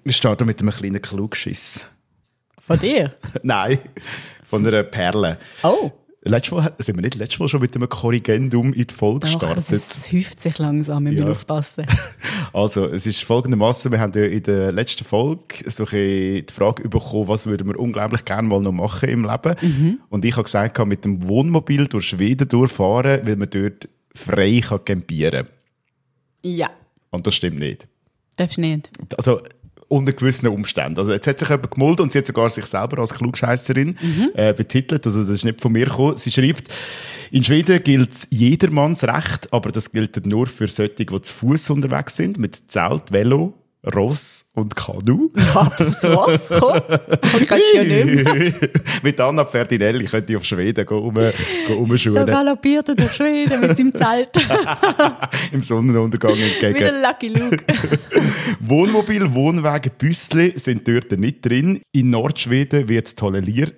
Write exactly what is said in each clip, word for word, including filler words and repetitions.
Wir starten mit einem kleinen Klugschiss. Von dir? Nein, von einer Perle. Oh. Letztes Mal sind wir nicht letztes Mal schon mit einem Korrigendum in die Folge Doch, gestartet. es häuft sich langsam, wir Ja. müssen aufpassen. Also, es ist folgendermaßen: Wir haben ja in der letzten Folge so ein bisschen die Frage bekommen, was würden wir unglaublich gerne mal noch machen im Leben. Mhm. Und ich habe gesagt, kann mit dem Wohnmobil durch Schweden durchfahren, weil man dort frei kann campieren kann. Ja. Und das stimmt nicht. Darfst du nicht. Also, unter gewissen Umständen. Also jetzt hat sich jemand gemolden und sie hat sogar sich selber als Klugscheisserin mhm. äh, betitelt. Also das ist nicht von mir gekommen. Sie schreibt, in Schweden gilt jedermanns Recht, aber das gilt nur für solche, die zu Fuß unterwegs sind, mit Zelt, Velo, Ross und Kanu. Ja, aufs Ross, komm. Ich kann ja nicht mehr. Mit Anna Ferdinelli könnte ich auf Schweden gehen, um, gehen umschulen. Da galoppiert er durch Schweden mit seinem Zelt. Im Sonnenuntergang entgegen. Wie der Lucky Luke. Wohnmobil, Wohnwagen, Büssli sind dort nicht drin. In Nordschweden wird es toleriert.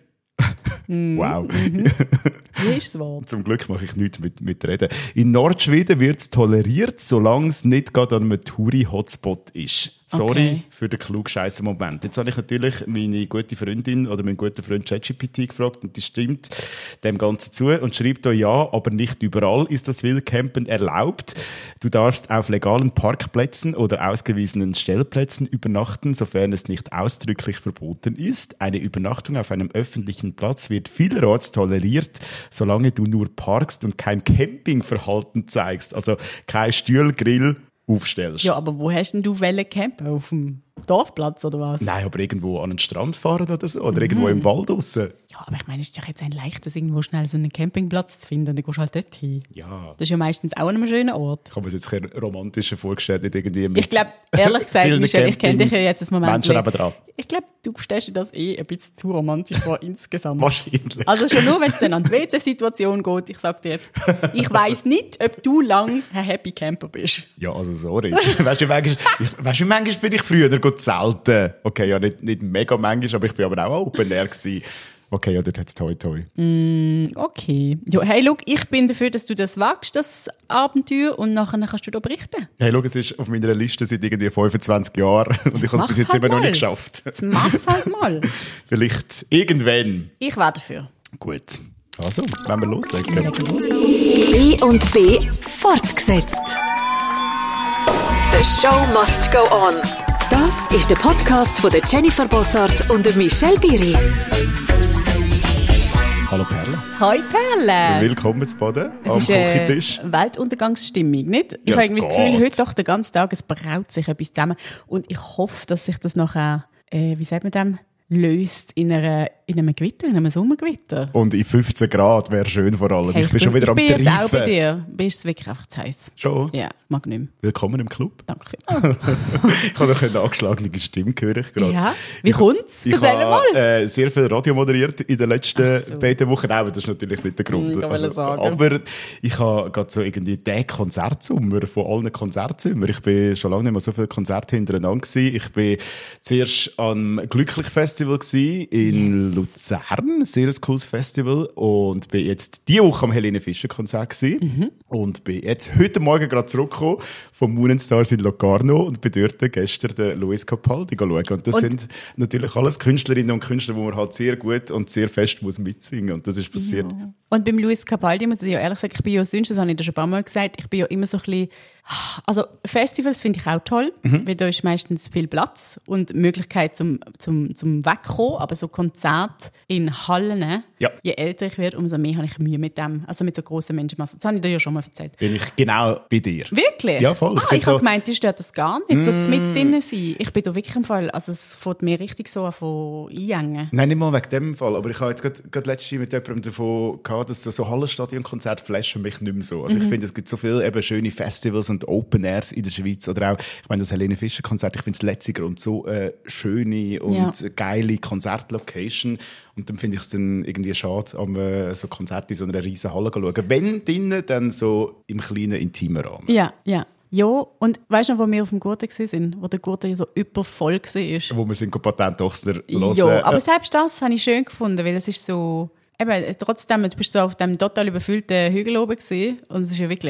Wow. Mhm. Wie ist das Wort? Zum Glück mache ich nichts mit, mit Reden. In Nordschweden wird es toleriert, solange es nicht gerade an einem Touri-Hotspot ist. Sorry Okay. für den klugscheissen Moment. Jetzt habe ich natürlich meine gute Freundin oder meinen guten Freund ChatGPT gefragt und die stimmt dem Ganzen zu und schreibt da, ja, aber nicht überall ist das Wildcampen erlaubt. Du darfst auf legalen Parkplätzen oder ausgewiesenen Stellplätzen übernachten, sofern es nicht ausdrücklich verboten ist. Eine Übernachtung auf einem öffentlichen Platz wird vielerorts toleriert, solange du nur parkst und kein Campingverhalten zeigst. Also kein Stuhl, Grill, aufstellst. Ja, aber wo hast denn du wollen campen? Auf dem Dorfplatz oder was? Nein, aber irgendwo an den Strand fahren oder so. Oder irgendwo im Wald draussen. Ja, aber ich meine, es ist doch jetzt ein leichtes, irgendwo schnell so einen Campingplatz zu finden. Dann gehst du halt dort hin. Ja. Das ist ja meistens auch an einem schönen Ort. Ich habe mir jetzt ein romantischer vorgestellt, nicht irgendwie mit Ich glaube, ehrlich gesagt, vielen Michelle, ich kenne dich ja jetzt ein Moment. Menschen nebendran. Ich glaube, du stellst dir das eh ein bisschen zu romantisch vor insgesamt. Wahrscheinlich. Also schon nur, wenn es dann an die W C-Situation geht, ich sag dir jetzt, ich weiss nicht, ob du lang ein Happy Camper bist. Ja, also sorry. weißt du, manchmal, ich, weißt du, manchmal bin ich früher gut zelten. Okay, ja, nicht, nicht mega manchmal, aber ich bin aber auch Open Air gewesen. Okay, ja, dort hat es toi toi. Mm, okay. Jo, hey, look, ich bin dafür, dass du das wagst, das Abenteuer, und nachher kannst du da berichten. Hey, schau, es ist auf meiner Liste seit irgendwie fünfundzwanzig Jahren und ich habe es bis jetzt halt immer noch mal. nicht geschafft. Jetzt mach's halt mal. Vielleicht irgendwann. Ich wäre dafür. Gut. Also, wenn wir loslegen. Wir legen los. B und B fortgesetzt. The show must go on. Das ist der Podcast von der Jennifer Bossart und der Michelle Biri. Hallo Perle. Hi Perle. Willkommen zu Baden Es am ist äh, Küchentisch. Weltuntergangsstimmung, nicht? Ich Ja, habe es irgendwie das geht. Gefühl, heute doch den ganzen Tag, es braut sich etwas zusammen. Und ich hoffe, dass sich das nachher, äh, wie sagt man dem, löst in, einer, in einem Gewitter, in einem Sommergewitter. Und in fünfzehn Grad wäre schön vor allem. Hey, ich bin schon wieder ich am bin jetzt auch bei Treifen. dir. Bist es wirklich einfach zu heiß? Schon? Ja, mag nicht mehr. Willkommen im Club. Danke. Ich habe noch eine angeschlagene Stimme gehört. Ich gerade. Ja, wie kommt's? Ich Erzähl habe mal. äh, sehr viel Radio moderiert in den letzten Ach so. beiden Wochen. Nein, aber das ist natürlich nicht der Grund. Hm, ich wollte sagen. Aber ich habe gerade so irgendwie den Konzertsommer von allen Konzertzimmern. Ich bin schon lange nicht mehr so viele Konzerte hintereinander gewesen. Ich bin zuerst am Glücklich-Festival gewesen in Yes. Luzern. Sehr ein cooles Festival. Und bin jetzt diese Woche am Helene Fischer-Konzert gewesen. Mhm. Und bin jetzt heute Morgen gerade zurückgekommen vom Moon and Stars in Locarno und bin dort gestern den Luis Capaldi schauen. Und das Und- sind natürlich alles Künstlerinnen und Künstler, wo man halt sehr gut und sehr fest muss mitsingen. Und das ist passiert. Ja. Und beim Luis Capaldi muss ich ja ehrlich sagen, ich bin ja sonst, das habe ich dir schon ein paar Mal gesagt, ich bin ja immer so ein bisschen, also Festivals finde ich auch toll, Mhm. weil da ist meistens viel Platz und Möglichkeit zum, zum, zum Wegkommen, aber so Konzerte in Hallen, Ja. je älter ich werde, umso mehr habe ich Mühe mit dem, also mit so grossen Menschenmassen. Das habe ich dir ja schon mal erzählt. Bin ich genau bei dir. Wirklich? Ja, voll. Ich Ah, find ich habe so- gemeint, die stört das gar nicht, so mit drinnen sein. Ich bin da wirklich im Fall, also es fängt mir richtig so an von einengen. Nein, nicht mal wegen dem Fall. Aber ich habe jetzt gerade, gerade letztens mit jemandem davon gehabt, dass so, so Hallenstadionkonzerte flashen mich nicht mehr so. Also ich finde, es gibt so viele eben schöne Festivals und Open Airs in der Schweiz. Oder auch, ich meine, das Helene Fischer Konzert, ich finde es letzter Grund so äh, schöne und Ja. geile Konzertlocation. Und dann finde ich es dann irgendwie schade, am äh, so Konzert in so einer riesen Halle zu schauen. Wenn drinnen, dann so im kleinen, intimen Rahmen. Ja, ja. Ja, und weißt du noch, wo wir auf dem Gurten waren, wo der Gurten so übervoll war? Wo wir sind Patent Ochsner hören. Ja, aber Äh, selbst das habe ich schön gefunden, weil es ist so, eben, trotzdem, du bist so auf dem total überfüllten Hügel oben gewesen, und es ist ja wirklich,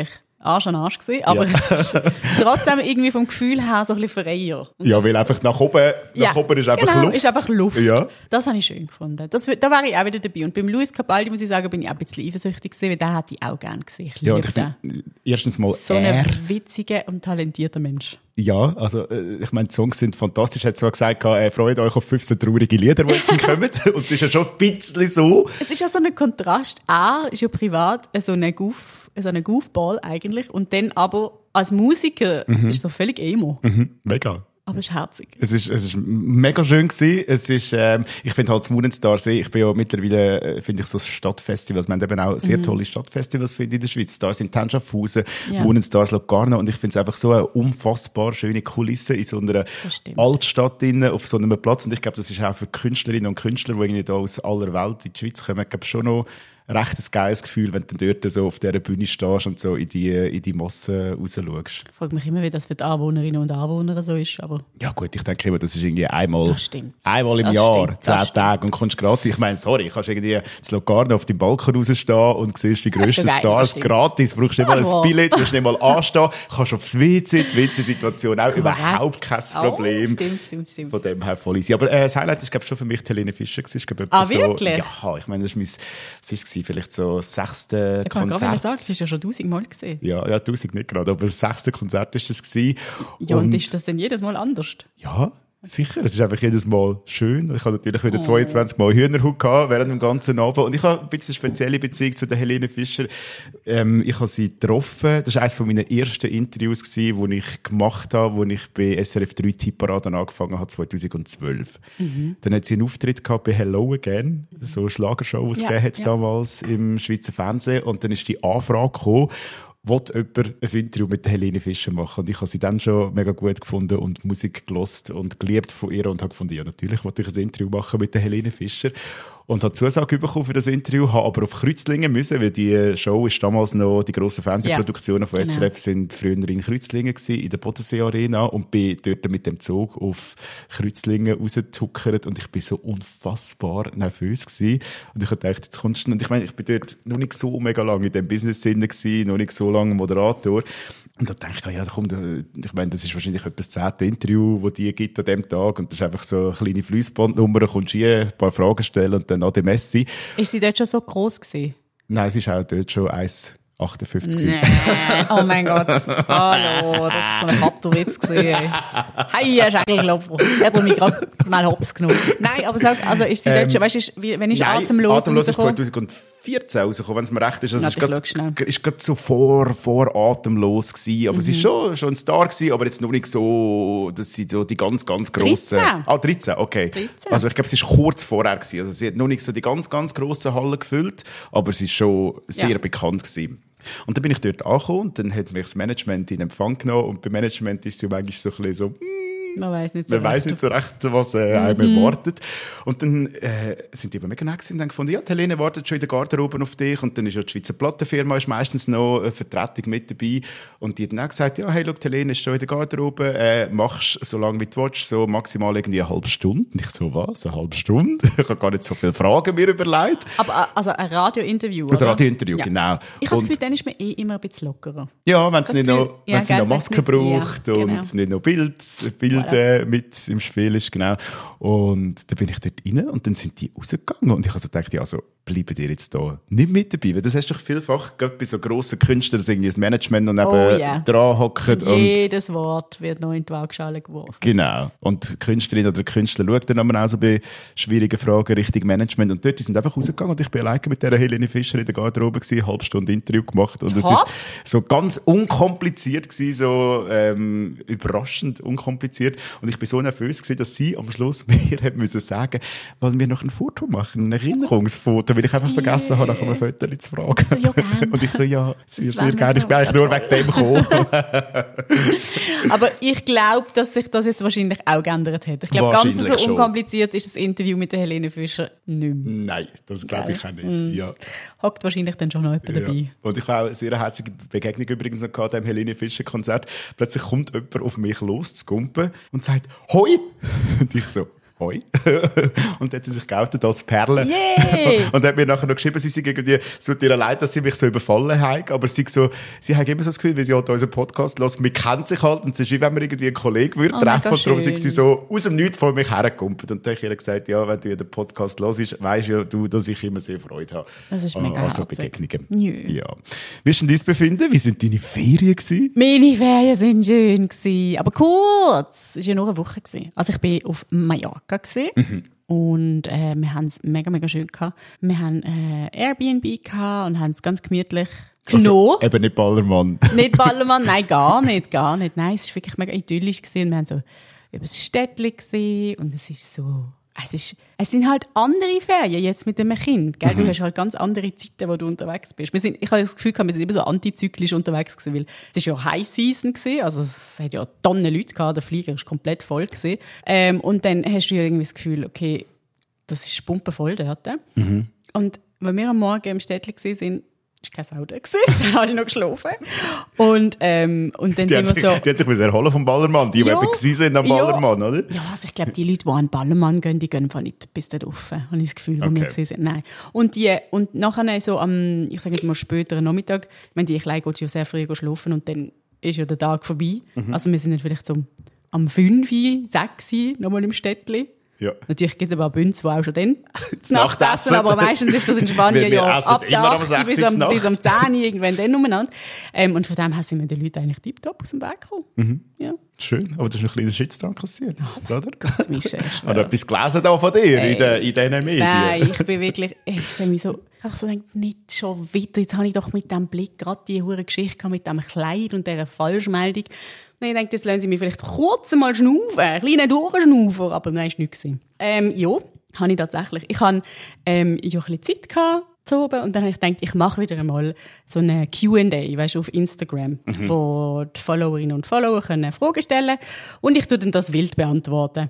Arsch an Arsch gewesen, aber Ja. es ist trotzdem irgendwie vom Gefühl her so ein bisschen freier. Und Ja, das- weil einfach nach oben, nach ja, oben ist einfach genau, Luft. ist einfach Luft. Ja. Das habe ich schön gefunden. Das, da wäre ich auch wieder dabei. Und beim Luis Capaldi, muss ich sagen, bin ich auch ein bisschen eifersüchtig gewesen, weil den hätte ich auch gerne gesehen. Ich Ja, und liebe ich den. finde, erstens mal So er, ein witziger und talentierter Mensch. ja, also, äh, ich meine, die Songs sind fantastisch. Er hat zwar gesagt, äh, freut euch auf fünfzehn traurige Lieder, die jetzt kommen. Und es ist ja schon ein bisschen so. Es ist ja so ein Kontrast. Er ist ja privat so ein Goof, so ein Goofball eigentlich. Und dann aber als Musiker Mhm. ist so völlig emo. Mhm, mega. Aber es ist herzig. Es ist, es ist mega schön gewesen. Es ist, ähm, ich finde halt das Moonenstar-See, ich bin ja mittlerweile, äh, finde ich, so Stadtfestivals, wir haben eben auch sehr tolle Stadtfestivals, finde ich, in der Schweiz. Stars in Schaffhausen, Ja. Moonenstars Locarno, und ich finde es einfach so eine unfassbar schöne Kulisse in so einer Das stimmt. Altstadt innen, auf so einem Platz. Und ich glaube, das ist auch für Künstlerinnen und Künstler, die irgendwie da aus aller Welt in die Schweiz kommen, ich glaube schon noch recht ein geiles Gefühl, wenn du dort so auf dieser Bühne stehst und so in die, in die Masse raus schaust. Ich frage mich immer, wie das für die Anwohnerinnen und Anwohner so ist. Aber Ja gut, ich denke immer, das ist irgendwie einmal, Das stimmt. einmal im Das Jahr, stimmt, das zehn stimmt. Tage und kommst gratis. Ich meine, sorry, kannst irgendwie das Locarno auf dem Balkon rausstehen und siehst die Das ist grössten geil, das Stars stimmt. gratis. Brauchst nicht mal Jawohl. ein Billett, musst nicht mal anstehen, kannst aufs W C, die W C-Situation auch überhaupt kein Oh, Problem. stimmt, stimmt, stimmt. Von dem her voll easy. Aber äh, das Highlight ist, glaube ich, schon für mich die Helene Fischer gewesen. Ich glaube, Ah, etwa so, wirklich? Ja, ich meine, das ist mein, was ist es gewesen? Vielleicht so das sechste Ich kann gerade Konzert. sagen, das hast du ja schon tausendmal gesehen. Ja, ja, tausend nicht gerade, aber das sechste Konzert ist das gewesen. Ja, und, ist das denn jedes Mal anders? Ja, sicher. Es ist einfach jedes Mal schön. Ich habe natürlich Oh. wieder zweiundzwanzig Mal Hühnerhaut gehabt während dem ganzen Abend. Und ich habe ein bisschen eine spezielle Beziehung zu der Helene Fischer. Ähm, ich habe sie getroffen. Das war eines meiner ersten Interviews, die ich gemacht habe, als ich bei S R F drei Tipparade angefangen habe, zweitausendzwölf. Mhm. Dann hat sie einen Auftritt gehabt bei Hello Again, so eine Schlagershow, die es Ja, gegeben hat ja. damals im Schweizer Fernsehen. Und dann ist die Anfrage gekommen, wollte jemand ein Interview mit der Helene Fischer machen. Und ich habe sie dann schon mega gut gefunden und Musik gelost und geliebt von ihr und habe gefunden, ja, natürlich wollte ich ein Interview machen mit der Helene Fischer. Und habe Zusage bekommen für das Interview, habe aber auf Kreuzlingen müssen, weil die Show ist damals noch, die grossen Fernsehproduktionen von genau. S R F sind früher in Kreuzlingen gewesen, in der Bodensee Arena, und bin dort mit dem Zug auf Kreuzlingen rausgetuckert und ich bin so unfassbar nervös gewesen. Und ich habe gedacht, jetzt kommst du, und ich meine, ich bin dort noch nicht so mega lange in dem Business-Sinne gewesen, noch nicht so lange Moderator. Und da denke ich, ja, komm, ich meine, das ist wahrscheinlich etwa das zehnte Interview, das die gibt an dem Tag, und das ist einfach so eine kleine Flussbandnummer, kommst hier, ein paar Fragen stellen und dann an die Messe. Ist sie dort schon so gross gewesen? Nein, es ist auch dort schon eins Komma achtundfünfzig. Nee. Oh mein Gott. Hallo, das war so ein Matterwitz gewesen. Hey, ein Schägelklopfer. Hat er mich gerade mal hops genommen. Nein, aber sag, also ist sie dort schon, weißt du, ist- wie- wenn ich Nein, atemlos atemlos ist rausgekommen? zweitausendvierzehn rausgekommen, wenn es mir recht ist. Also Na, es ich ist schau grad- schnell. ist gerade so vor, vor atemlos gewesen. Aber Mhm. sie ist schon, schon ein Star gewesen, aber jetzt noch nicht so, dass sie so die ganz, ganz grossen... dreizehn. Ah, dreizehn, okay. dreizehn. Also ich glaube, sie ist kurz vorher gewesen. Also sie hat noch nicht so die ganz, ganz grossen Hallen gefüllt, aber sie ist schon sehr Ja. bekannt gewesen. Und dann bin ich dort angekommen und dann hat mich das Management in Empfang genommen, und beim Management ist sie manchmal so ein bisschen so, Man weiss nicht so man weiss recht. nicht so recht, was äh, einem erwartet. Und dann äh, sind die aber mega nett gewesen und haben gefunden, ja, die Helene wartet schon in der Garderobe auf dich. Und dann ist ja die Schweizer Plattenfirma ist meistens noch eine Vertretung mit dabei. Und die hat dann auch gesagt, ja, hey, schau, die Helene ist schon in der Garderobe, äh, machst so lange wie du willst, so maximal irgendwie eine halbe Stunde. Und ich so, was, eine halbe Stunde? Ich habe gar nicht so viele Fragen mir überlegt. Aber also ein Radiointerview, Das oder? Radiointerview, Ja. genau. Ich habe das Und- Gefühl, dann ist man eh immer ein bisschen lockerer. Ja, wenn es Das nicht Gefühl- noch, ja, wenn sie gell, noch wenn's Maske nicht- braucht ja, und genau. es nicht noch Bild, Bild Voilà. äh, mit im Spiel ist, genau. Und dann bin ich dort rein und dann sind die rausgegangen und ich habe so gedacht, ja, also bleiben die jetzt da nicht mit dabei, weil das hast du doch vielfach, gerade bei so grossen Künstlern, dass irgendwie das Management und eben Oh, ja. dran hocken und Jedes Wort wird noch in die Waagschale geworfen. genau. Und die Künstlerin oder der Künstler schaut dann aber auch so bei schwierigen Fragen Richtung Management. Und dort die sind einfach rausgegangen und ich bin alleine mit dieser Helene Fischer in der Garderobe gewesen, eine halbe Stunde Interview gemacht. Und es Top. ist so ganz unkompliziert gewesen, so ähm, überraschend unkompliziert. Und ich bin so nervös gewesen, dass sie am Schluss mir hat müssen sagen, wollen wir noch ein Foto machen, ein Erinnerungsfoto, weil ich einfach vergessen habe, nach einem Foto zu fragen. So, ja, gerne. Und ich so, ja, sehr, Das sehr wär gerne. Ich bin mega eigentlich nur wegen dem gekommen. Aber ich glaube, dass sich das jetzt wahrscheinlich auch geändert hat. Ich glaube, ganz Wahrscheinlich so schon. unkompliziert ist das Interview mit der Helene Fischer nicht mehr. Nein, das glaube ich auch nicht. Ja. Hockt wahrscheinlich dann schon noch jemand dabei. Ja. Und ich habe auch eine sehr herzliche Begegnung übrigens noch gehabt, dem Helene Fischer Konzert. Plötzlich kommt jemand auf mich los zu gumpen und sagt, «Hoi!» Und ich so, hoi. Und hat sie sich geoutet als Perle. Yay! Und hat mir nachher noch geschrieben, sie sei irgendwie, es tut ihr leid, dass sie mich so überfallen haben, aber sie so, sie haben immer so das Gefühl, weil sie halt unseren Podcast hört, wir kennen sich halt, und es ist wie wenn man irgendwie einen Kollegen würde oh, treffen, und darum schön. sind sie so aus dem Nichts vor mich hergekumpelt. Und dann habe ich ihr gesagt, ja, wenn du den Podcast hörst, weisst ja du, dass ich immer sehr Freude habe. Das ist mega an so herzig. Begegnungen. Jö. Ja. Wie ist denn dein Befinden? Wie sind deine Ferien gewesen? Meine Ferien waren schön gewesen, aber kurz. Es war ja nur eine Woche gewesen. Also ich war auf Mallorca gewesen. Mhm. Und äh, wir haben es mega, mega schön gehabt. Wir haben äh, Airbnb gehabt und haben es ganz gemütlich genommen. Also, eben nicht Ballermann. Nicht Ballermann, nein, gar nicht, gar nicht. Nein, es war wirklich mega idyllisch gewesen. Wir haben so über das Städtchen gesehen und es ist so... Es, ist, es sind halt andere Ferien jetzt mit dem Kind. Gell? Du hast halt ganz andere Zeiten, wo du unterwegs bist. Wir sind, ich habe das Gefühl, wir sind immer so antizyklisch unterwegs gewesen, weil es war ja High Season gewesen, also es hat ja Tonnen Leute gehabt, der Flieger war komplett voll gewesen. Ähm, und dann hast du ja irgendwie das Gefühl, okay, das ist pumpenvoll dort. Mhm. Und wenn wir am Morgen im Städtchen gesehen sind, war kein Sau da gewesen, dann habe ich noch geschlafen. Und, ähm, und dann die sind wir sich, so... Die hat sich erholen vom Ballermann, die, die ja, eben gewesen sind am Ballermann, ja, oder? Ja, also ich glaube, die Leute, die an den Ballermann gehen, die gehen einfach nicht bis dort rauf, habe ich das Gefühl, wo okay. wir gesehen sind. Nein. Und, die, und nachher so am, ich sage jetzt mal späteren Nachmittag, ich meine, die Kleine geht ja sehr früh schlafen und dann ist ja der Tag vorbei. Mhm. Also wir sind dann vielleicht so am fünf, sechs nochmal im Städtchen. Ja. Natürlich gibt es aber auch Bünze, die auch schon dann zu Nacht Nacht essen, aber meistens ist das in Spanien wir, wir ja ab der acht bis am, bis am zehn irgendwann dann umeinander. Ähm, und von dem her sind wir den Leuten eigentlich tiptop aus dem Weg gekommen. Mhm. Ja. Schön, aber du hast einen kleinen Shitstorm kassiert, oh oder? Gott, Michel, oder etwas gelesen da von dir hey. in, den, in diesen Medien? Nein, ich bin wirklich, ich sehe mich so, ich habe so gedacht, nicht schon wieder, jetzt habe ich doch mit diesem Blick gerade die hure Geschichte mit diesem Kleid und dieser Falschmeldung. Ich denke, jetzt lassen sie mich vielleicht kurz mal schnaufen, ein kleiner Durchschnaufer, aber nein, ist nichts gewesen. Ähm, ja, habe ich tatsächlich. Ich hatte ähm, ja ein bisschen Zeit gehabt, zu oben, und dann habe ich gedacht, ich mache wieder einmal so eine Q and A, weißt du, auf Instagram, mhm. wo die Followerinnen und Follower können Fragen stellen und ich tue dann das wild beantworten.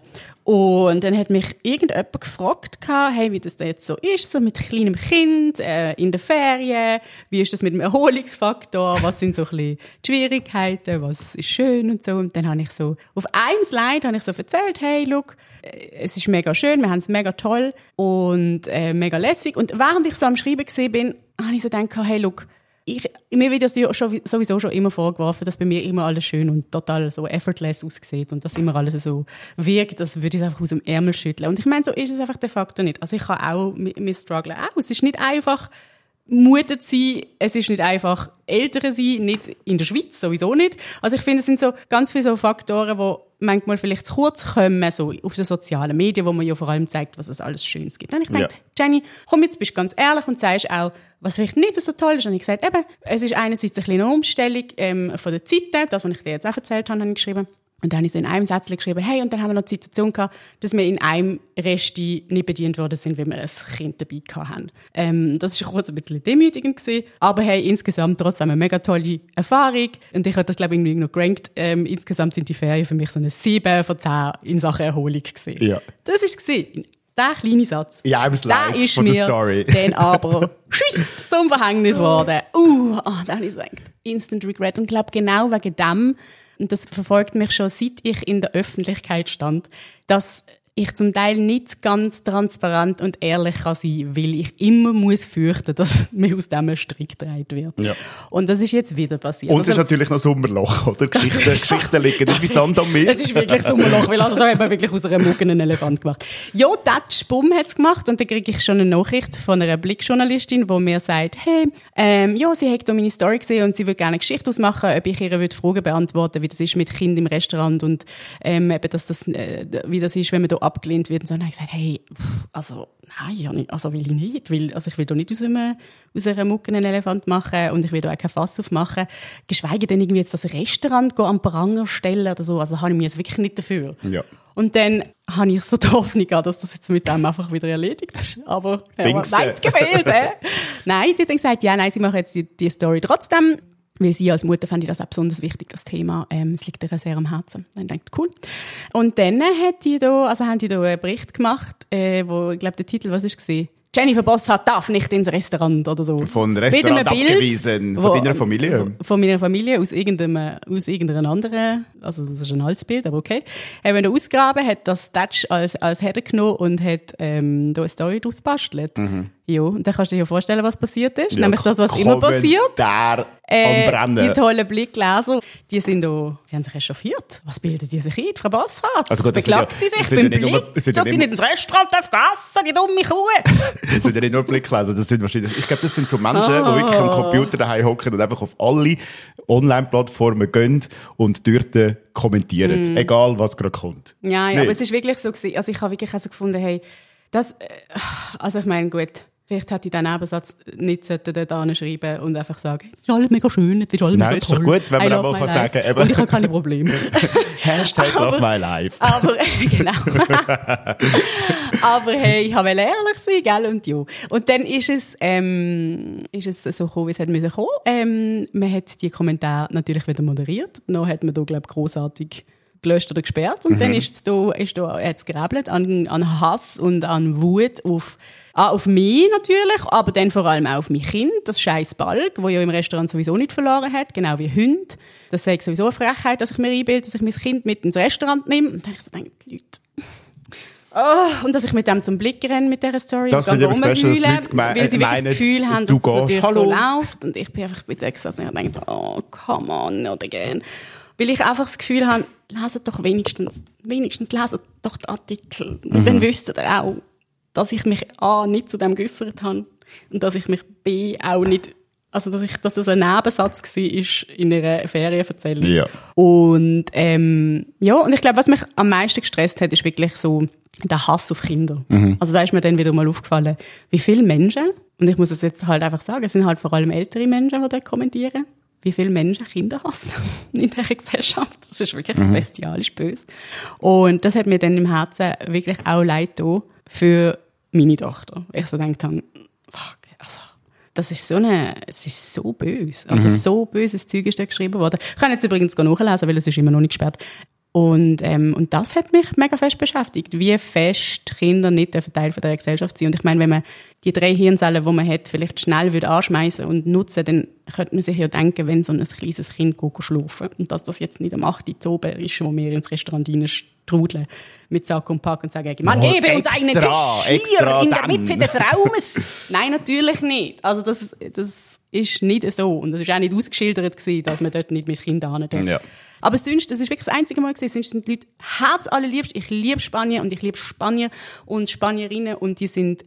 Und dann hat mich irgendjemand gefragt, hey, wie das jetzt so ist, so mit kleinem Kind, äh, in der Ferien, wie ist das mit dem Erholungsfaktor, was sind so ein bisschen die Schwierigkeiten, was ist schön und so. Und dann habe ich so, auf einem Slide habe ich so erzählt, hey, look, es ist mega schön, wir haben es mega toll und äh, mega lässig. Und während ich so am Schreiben gesehen bin, habe ich so gedacht, hey, look, ich, mir wird das ja schon, sowieso schon immer vorgeworfen, dass bei mir immer alles schön und total so effortless aussieht und dass immer alles so wirkt, das würde ich einfach aus dem Ärmel schütteln. Und ich meine, so ist es einfach de facto nicht. Also ich kann auch, wir strugglen auch. Es ist nicht einfach, Mutter zu sein, es ist nicht einfach, Eltern sein, nicht in der Schweiz, sowieso nicht. Also ich finde, es sind so ganz viele so Faktoren, die manchmal vielleicht zu kurz kommen, so auf den sozialen Medien, wo man ja vor allem zeigt, was es alles Schönes gibt. Und ich denke, ja. Jenny, komm jetzt, bist ganz ehrlich und sagst auch, was vielleicht nicht so toll ist. Und ich gesagt, eben, es ist einerseits eine kleine Umstellung ähm, von der Zeiten, das, was ich dir jetzt auch erzählt habe, habe ich geschrieben. Und dann habe ich so in einem Satz geschrieben, hey, und dann haben wir noch die Situation gehabt, dass wir in einem Resti nicht bedient worden sind, weil wir ein Kind dabei hatten. Ähm, das war kurz ein bisschen demütigend gewesen, aber hey, insgesamt trotzdem eine mega tolle Erfahrung. Und ich habe das, glaube ich, irgendwie noch gerankt. Ähm, insgesamt sind die Ferien für mich so eine sieben von zehn in Sachen Erholung gewesen. Ja. Das war es. Der kleine Satz. Ja, im Slide der ist von mir der Story. dann aber schüsst zum Verhängnis geworden. Uh, oh, da habe ich gesagt, Instant Regret. Und ich glaube, genau wegen dem, und das verfolgt mich schon, seit ich in der Öffentlichkeit stand, dass ich zum Teil nicht ganz transparent und ehrlich kann sein, weil ich immer muss fürchten, dass mir aus dem ein Strick gedreht wird. Ja. Und das ist jetzt wieder passiert. Und es also, ist natürlich noch Sommerloch, oder? Geschichten, Geschichten liegen nicht wie Sand am Meer. Es ist wirklich Sommerloch, weil also da hat man wirklich aus einer Mucke einen Elefant gemacht. Ja, Tatsch, bumm, hat's gemacht. Und dann kriege ich schon eine Nachricht von einer Blickjournalistin, die mir sagt, hey, ähm, ja, sie hat da meine Story gesehen und sie würde gerne eine Geschichte ausmachen, ob ich ihr Fragen beantworten würde, wie das ist mit Kind im Restaurant und ähm, eben, dass das, äh, wie das ist, wenn man da abgelehnt wird. Und so, dann habe ich gesagt, hey, pff, also, nein, also will ich nicht. Weil, also ich will da nicht aus, einem, aus einer Mucke einen Elefant machen und ich will da auch kein Fass aufmachen. Geschweige denn irgendwie jetzt das Restaurant am Pranger stellen oder so. Also habe ich mich jetzt wirklich nicht dafür. Ja. Und dann habe ich so die Hoffnung gehabt, dass das jetzt mit dem einfach wieder erledigt ist. Aber ja, weit gefehlt. Äh? Nein, sie hat dann gesagt, ja, nein, sie machen jetzt die, die Story trotzdem. Weil sie als Mutter fand ich das auch besonders wichtig, das Thema. Ähm, es liegt ihr sehr am Herzen. Dann denkt cool. Und dann hat die da, also haben die da einen Bericht gemacht, äh, wo, ich glaube, der Titel, was ist gesehen? Jennifer Bosshardt darf nicht ins Restaurant oder so. Von Restaurant abgewiesen, von wo, deiner Familie? Von meiner Familie, aus irgendeinem, aus irgendeiner anderen, also das ist ein altes Bild, aber okay. Haben wir ausgegraben, hat das Touch als, als Header genommen und hat ähm, da eine Story draus gebastelt. Mhm. Ja, und dann kannst du dir ja vorstellen, was passiert ist. Ja, nämlich das, was immer passiert. Der äh, am Brennen. Die tollen Blickleser, die sind da, die haben sich echauffiert. Was bilden die sich ein, Frau Bosshardt? Also gut, beklagt ja, sie sich beim Blick, nur, dass sie nicht ins Restaurant essen, die dumme Kuh. Das sind ja nicht nur Blickleser, das sind wahrscheinlich, ich glaube, das sind so Menschen, oh. die wirklich am Computer daheim hocken und einfach auf alle Online-Plattformen gehen und dort kommentieren. Mm. Egal, was gerade kommt. Ja, ja, nee. Aber es ist wirklich so gewesen. Also ich habe wirklich also gefunden, hey, das, also ich meine, gut, vielleicht hätte ich diesen Nebensatz nicht dort anschreiben und einfach sagen, das ist alles mega schön, das ist alles Nein, mega toll. Nein, ist doch gut, wenn man auch mal sagen kann. Und ich habe keine Probleme. Hashtag aber, love my life. Aber, genau. Aber hey, ich wollte ehrlich sein, gell, und ja. Und dann ist es, ähm, ist es so gekommen, wie es hätte müssen kommen. Ähm, man hat die Kommentare natürlich wieder moderiert. Noch hat man da, glaube ich, grossartig gelöscht oder gesperrt. Und mhm. dann ist es da, ist da, hat's gerebelt an, an Hass und an Wut auf, ah, auf mich natürlich, aber dann vor allem auch auf mein Kind, das scheiß Balg, das ja im Restaurant sowieso nicht verloren hat, genau wie Hunde. Das ist sowieso eine Frechheit, dass ich mir einbilde, dass ich mein Kind mit ins Restaurant nehme. Und dann habe ich so gedacht, die Leute... Oh, und dass ich mit dem zum Blick renne mit dieser Story. Das und finde ich special, dass Leute gemein, weil sie wirklich das Gefühl haben, dass es natürlich Hallo. so läuft. Und ich bin einfach bei der gesessen und denke, oh, come on, not again. Weil ich einfach das Gefühl habe, leset doch wenigstens, wenigstens leset doch den Artikel. Und mhm. dann wüsst ihr auch, dass ich mich A, nicht zu dem geäussert habe und dass ich mich B, auch nicht, also dass, ich, dass das ein Nebensatz war in einer Ferienerzählung. Ja. Und, ähm, ja, und ich glaube, was mich am meisten gestresst hat, ist wirklich so der Hass auf Kinder. Mhm. Also da ist mir dann wieder mal aufgefallen, wie viele Menschen, und ich muss es jetzt halt einfach sagen, es sind halt vor allem ältere Menschen, die dort kommentieren, wie viele Menschen Kinder hassen in dieser Gesellschaft. Das ist wirklich mhm. bestialisch böse. Und das hat mir dann im Herzen wirklich auch leid getan für meine Tochter. Ich so gedacht habe, fuck, also, das ist so eine, es ist so böse. Also mhm. so böses Zeug ist da geschrieben worden. Ich kann jetzt übrigens gar nachlesen, weil es ist immer noch nicht gesperrt. Und, ähm, und das hat mich mega fest beschäftigt, wie fest Kinder nicht Teil von der Gesellschaft sind. Und ich meine, wenn man die drei Hirnzellen, die man hat, vielleicht schnell würde anschmeißen und nutzen, dann könnte man sich ja denken, wenn so ein kleines Kind geht schlafen und dass das jetzt nicht am acht Uhr zu oben ist, wo wir ins Restaurant strudeln mit Sack und Pack und sagen, man oh, gebe uns einen Tisch hier in der Mitte dann. des Raumes. Nein, natürlich nicht. Also das, das ist nicht so. Und es war auch nicht ausgeschildert gewesen, dass man dort nicht mit Kindern hin darf. Ja. Aber sonst, das ist wirklich das einzige Mal gewesen, sonst sind die Leute herzallerliebst. Ich liebe Spanien und ich liebe Spanier und Spanierinnen und die sind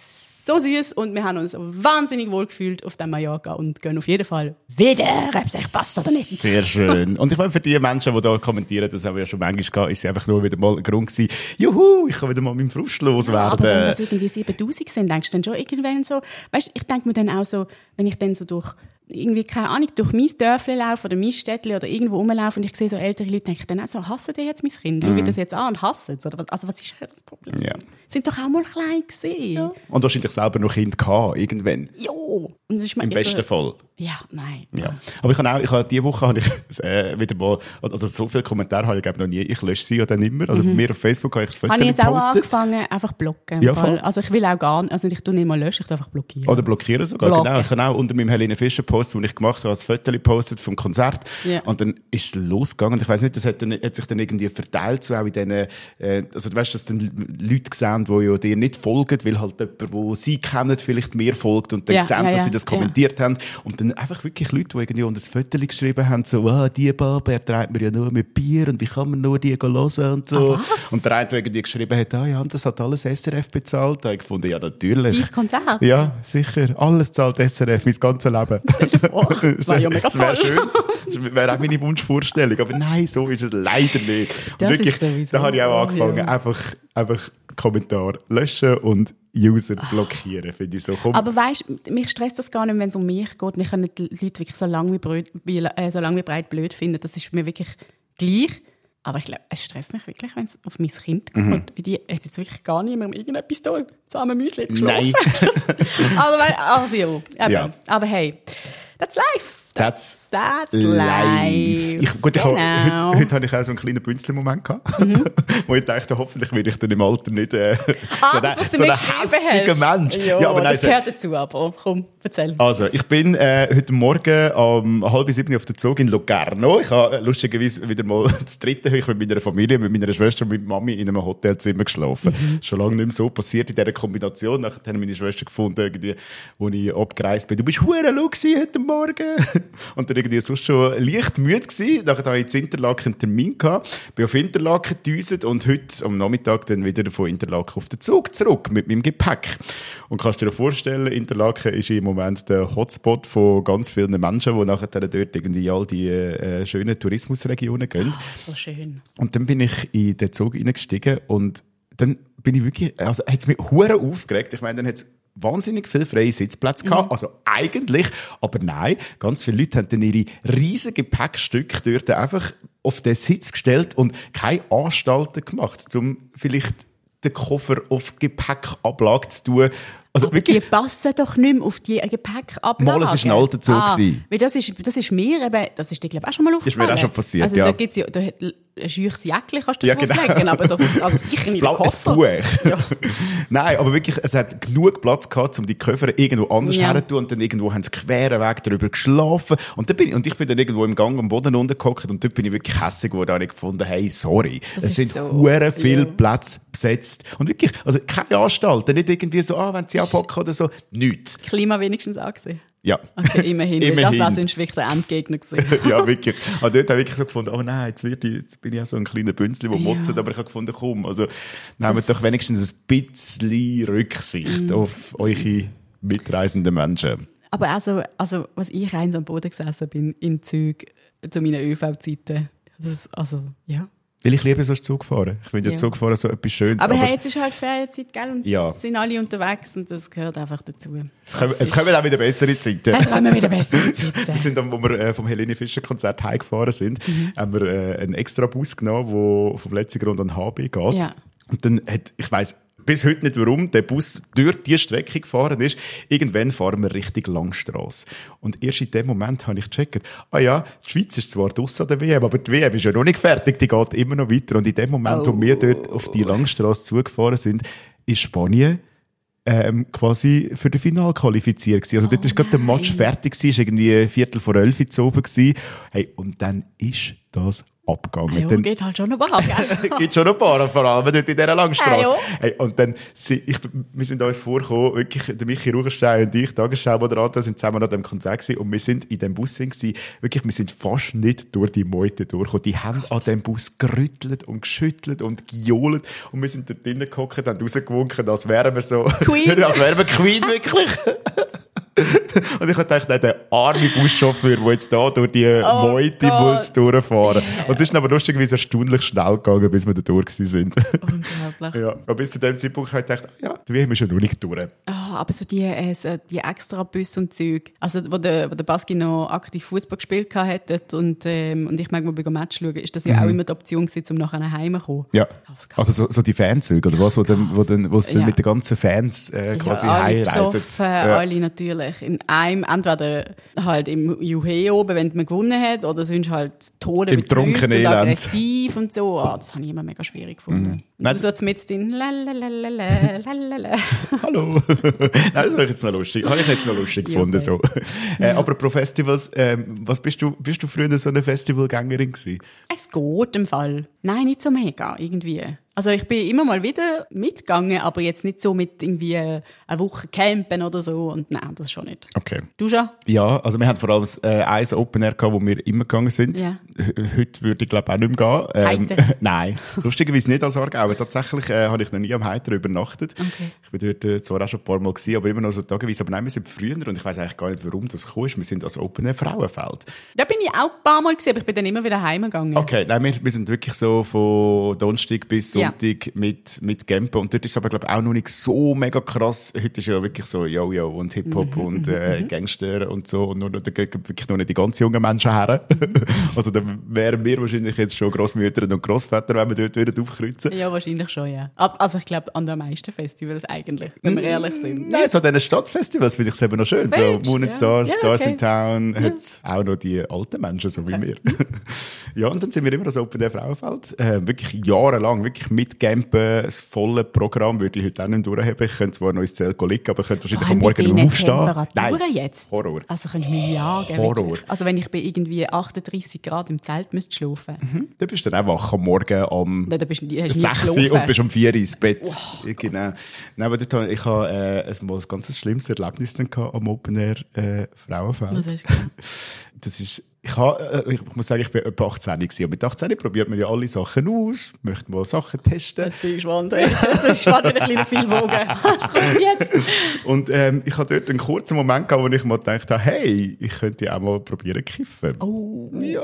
so süß und wir haben uns wahnsinnig wohl gefühlt auf dem Mallorca und gehen auf jeden Fall wieder, ob es euch passt oder nicht. Sehr schön. Und ich meine, für die Menschen, die da kommentieren, das haben wir ja schon manchmal gehabt, ist es einfach nur wieder mal ein Grund gewesen, juhu, ich kann wieder mal meinen Frust loswerden. Ja, aber wenn das irgendwie siebentausend sind, denkst du dann schon irgendwann so, weißt du, ich denke mir dann auch so, wenn ich dann so durch irgendwie, keine Ahnung, durch mein Dörfli laufe oder mein Städtli oder irgendwo rumlaufe und ich sehe so ältere Leute, denke ich dann auch so, hassen die jetzt mein Kind? Schau ich das jetzt an und hassen es? Oder was, also was ist das Problem? Ja. Sind doch auch mal klein gewesen. Ja. Und wahrscheinlich selber noch Kind gehabt, irgendwann. Ja. Und das ist Im besten so, Fall. Ja, nein. Ja. Aber ich habe auch, ich habe diese Woche habe ich äh, wieder mal, also so viele Kommentare habe ich glaube noch nie, ich lösche sie ja dann immer. Also mhm. bei mir auf Facebook habe ich das Foto gepostet. Habe ich jetzt gepostet. auch angefangen, einfach blocken. Ja, also ich will auch gar nicht, also ich tue nicht mal löschen, ich tue einfach blockieren. Oder blockieren sogar, Blocken. genau. Ich habe auch unter meinem Helene Fischer Post, den ich gemacht habe, ein Foto gepostet vom Konzert. Ja. Und dann ist es losgegangen. Und ich weiss nicht, das hat, dann, hat sich dann irgendwie verteilt, so auch in diesen, äh, also du weißt, dass dann Leute sehen, die ja dir nicht folgen, weil halt jemand, wo sie kennen, vielleicht mehr folgt und dann ja, sehen, ja, dass ja. sie das kommentiert ja. haben. Und dann einfach wirklich Leute, die irgendwie unter das Foto geschrieben haben, so, ah, die Baba, er treibt mir ja nur mit Bier und wie kann man nur die hören und so. Ah, was? Und der eine, der irgendwie geschrieben hat, ah ja, das hat alles S R F bezahlt. Da habe ich gefunden, ja, natürlich. Dein Konzert? Ja, sicher. Alles zahlt S R F, mein ganzes Leben. Stell dir vor. Das wäre ja mega das wäre schön. Das wäre auch meine Wunschvorstellung. Aber nein, so ist es leider nicht. Und das wirklich, ist sowieso. da habe ich auch angefangen, ja. einfach, einfach Kommentare löschen und User blockieren, finde ich so. Komm. Aber weißt du, mich stresst das gar nicht, wenn es um mich geht. Wir können die Leute wirklich so lange wie, blöd, wie, äh, so lang wie breit blöd finden. Das ist mir wirklich gleich. Aber ich glaube, es stresst mich wirklich, wenn es auf mein Kind geht. Mhm. Die hat jetzt wirklich gar niemandem irgendetwas da zusammen Müsli geschlafen. Nein. also, also ja, aber, ja. aber hey, that's life. That's, that's live. Ich, gut, ich genau. habe, heute, heute habe ich auch so einen kleinen Bünzli-Moment gehabt, mhm. wo ich dachte, hoffentlich werde ich dann im Alter nicht äh, ah, so das, was ein so hässiger Mensch. Jo, ja, aber nein, das gehört dazu, aber komm, erzähl. Also, ich bin äh, heute Morgen um halb sieben auf der Zug in Locarno. Ich habe äh, lustigerweise wieder mal das dritte Höch mit meiner Familie, mit meiner Schwester und mit Mami in einem Hotelzimmer geschlafen. Mhm. Schon lange nicht mehr so passiert in dieser Kombination. Nachher haben meine Schwester gefunden, irgendwie, wo ich abgereist bin. Du bist hure laut heute Morgen. Und dann irgendwie sonst schon leicht müde gewesen. Nachher habe ich in Interlaken einen Termin gehabt. Bin auf Interlaken gedüset und heute am Nachmittag dann wieder von Interlaken auf den Zug zurück mit meinem Gepäck. Und kannst du dir vorstellen, Interlaken ist im Moment der Hotspot von ganz vielen Menschen, die nachher dort irgendwie all die äh, schönen Tourismusregionen gehen. Oh, so schön. Und dann bin ich in den Zug reingestiegen und dann bin ich wirklich, also hat es mich hure aufgeregt. Ich meine, dann hat es wahnsinnig viele freie Sitzplätze gehabt. Mhm. Also eigentlich, aber nein, ganz viele Leute haben dann ihre riesigen Gepäckstücke dort einfach auf den Sitz gestellt und keine Anstalten gemacht, um vielleicht den Koffer auf Gepäckablage zu tun. Also aber wirklich, die passen doch nicht mehr auf die Gepäckablage. Mal, es war ein alter Zug. Ah, weil das ist, das ist mir eben, das ist dir, glaube ich, auch schon mal aufgefallen. Das ist mir auch schon passiert, also, ja. da gibt's ja, da hat ein scheuches Jäckchen kannst du ja, genau. auflegen, aber doch, also sicher nicht Blau, den Koffer. Ein Buch. Ja. Nein, aber wirklich, es hat genug Platz gehabt, um die Koffer irgendwo anders ja. herzutun und dann irgendwo haben sie queren Weg darüber geschlafen und dann bin ich, und ich bin dann irgendwo im Gang am Boden runtergehockt und dort bin ich wirklich hässig geworden, da habe ich gefunden, hey, sorry, das es sind so, hure viele ja. Plätze besetzt und wirklich, also keine Anstalten, nicht irgendwie so, ah, wenn sie abhocken oder so, nichts. Klima wenigstens angesehen. Ja. Okay, immerhin. immerhin. Das war sonst wirklich der Endgegner gewesen. Ja, wirklich. Und dort habe ich wirklich so gefunden, oh nein, jetzt, wird ich, jetzt bin ich ja so ein kleiner Bünzli, der ja. motzt, aber ich habe gefunden, komm, also nehmt doch wenigstens ein bisschen Rücksicht mm. auf eure mitreisenden Menschen. Aber also, also was ich eins am Boden gesessen bin, in Zügen zu meinen ÖV-Zeiten, das, also, ja. Weil ich liebe so Zugfahren. Ich finde ja Zugfahren so etwas Schönes. Aber, aber hey, jetzt ist halt Ferienzeit, gell? Und ja. sind alle unterwegs und das gehört einfach dazu. Es kommen, es kommen auch wieder bessere Zeiten. Es kommen wieder bessere Zeiten. Wir sind, als wir äh, vom Helene Fischer Konzert heimgefahren sind, mhm. haben wir äh, einen extra Bus genommen, der vom Letzigrund an H B geht. Ja. Und dann hat, ich weiss bis heute nicht, warum der Bus durch die Strecke gefahren ist. Irgendwann fahren wir Richtung Langstrasse. Und erst in dem Moment habe ich gecheckt, ah ja, die Schweiz ist zwar draussen an der W M, aber die W M ist ja noch nicht fertig, die geht immer noch weiter. Und in dem Moment, oh. wo wir dort auf die Langstrasse zugefahren sind, ist Spanien ähm, quasi für das Finale qualifiziert gewesen. Also oh dort ist gerade der Match fertig gewesen, ist irgendwie Viertel vor elf zu oben gewesen. Hey, und dann ist das abgegangen. Ja, dann, geht halt schon ein paar, gell? Gibt schon ein paar, vor allem dort in dieser Langstrasse. Ja, hey, und dann, ich, wir sind uns vorgekommen, wirklich, der Michi Ruchenstein und ich, Tagesschau-Moderator, sind zusammen an diesem Konzert gewesen und wir sind in diesem Bus gewesen, wirklich, wir sind fast nicht durch die Meute durchgekommen. Die haben an diesem Bus gerüttelt und geschüttelt und gejohlt und wir sind dort drinnen gehockt, haben rausgewunken, als wären wir so, Queen. als wären wir Queen, wirklich. Und ich dachte, nein, der arme Buschauffeur, der jetzt da durch die oh Meute Gott. muss durchfahren. Und es ist aber lustigerweise erstaunlich schnell gegangen, bis wir da durch sind. Unglaublich. Ja, aber bis zu dem Zeitpunkt habe ich gedacht, ja, die W M ist schon noch nicht durch. Oh, aber so die, äh, so die extra Busse und Züge, also wo der, wo der Baski noch aktiv Fußball gespielt hat und, ähm, und ich mag mal beim Match schauen, ist das ja mhm. auch immer die Option gewesen, um nachher nach Hause zu kommen. Ja, also so, so die Fanzüge oder was, wo dann, wo dann, wo es dann ja. mit den ganzen Fans äh, quasi ja, heimreisen. Ja, alle natürlich. In einem, entweder halt im Juhe oben, wenn man gewonnen hat, oder sonst halt Tode betrunken und aggressiv und so. Oh, das habe ich immer mega schwierig gefunden. Mhm. Du sollst mit den lalalala. Hallo. Nein, das habe ich jetzt noch lustig. Habe ich jetzt noch lustig ja, gefunden. So. Äh, ja. Aber pro Festivals, ähm, was bist du, bist du früher so eine Festivalgängerin gewesen? Es geht im Fall. Nein, nicht so mega, irgendwie. Also ich bin immer mal wieder mitgegangen, aber jetzt nicht so mit irgendwie eine Woche campen oder so. Und nein, das schon nicht. Okay. Du schon? Ja, also wir hatten vor allem äh, ein Open Air gehabt, wo wir immer gegangen sind. Ja. Heute würde ich glaube auch nicht mehr gehen. Ähm, nein, lustigerweise nicht als Aargauer. Tatsächlich äh, habe ich noch nie am Heiter übernachtet. Okay. Ich bin dort äh, zwar auch schon ein paar Mal gewesen, aber immer noch so tageweise. Aber nein, wir sind früher und ich weiss eigentlich gar nicht, warum das gekommen ist. Wir sind als Open Air Frauenfeld. Da bin ich auch ein paar Mal gewesen, aber ich bin dann immer wieder heimgegangen. Okay, nein, wir, wir sind wirklich so von Donnerstag bis Sonntag ja. mit, mit Gempen. Und dort ist es aber, glaube ich, auch noch nicht so mega krass. Heute ist ja wirklich so Yo-Yo und Hip-Hop mhm, und äh, Gangster und so. Und nur, da gehen wirklich noch nicht die ganz jungen Menschen her. Also da wären wir wahrscheinlich jetzt schon Grossmütter und Grossväter, wenn wir dort wieder aufkreuzen. Ja, wahrscheinlich schon, ja. Also ich glaube, an den meisten Festivals eigentlich, wenn wir ehrlich sind. Nein, so an diesen Stadtfestivals finde ich es eben noch schön. Mensch, so Moon and Stars, ja. Ja, Stars okay. in Town, ja. hat auch noch die alten Menschen, so wie wir. Ja, und dann sind wir immer das Open Air Frauenfeld. Äh, wirklich jahrelang, wirklich mit Campen, das volle Programm würde ich heute auch nicht durchhaben. Ich könnte zwar noch ins Zelt liegen, aber ich könnte wahrscheinlich am Morgen noch aufstehen. Nein, jetzt? Horror. Also könnt ihr mir jagen. Horror. Wirklich. Also wenn ich bei irgendwie achtunddreißig Grad im Zelt müsste schlafen. Mhm. Dann bist du dann auch wach am Morgen um Nein, da bist du, hast sechs Uhr und bist um vier Uhr ins Bett. Oh, genau. Nein, aber dort, ich hatte äh, ein, mal ein ganz schlimmes Erlebnis dann am Open Air äh, Frauenfeld. Das ist Das ist, ich, habe, äh, ich muss sagen, ich war etwa achtzehn gewesen. Und mit achtzehn probiert man ja alle Sachen aus, möchte mal Sachen testen. Jetzt bin ich gespannt. Jetzt ist spannend, ein kleiner Vielwogen. Was kommt jetzt? Und ähm, ich hatte dort einen kurzen Moment gehabt, wo ich mal gedacht habe, hey, ich könnte ja auch mal probieren zu kiffen. Oh. Ja.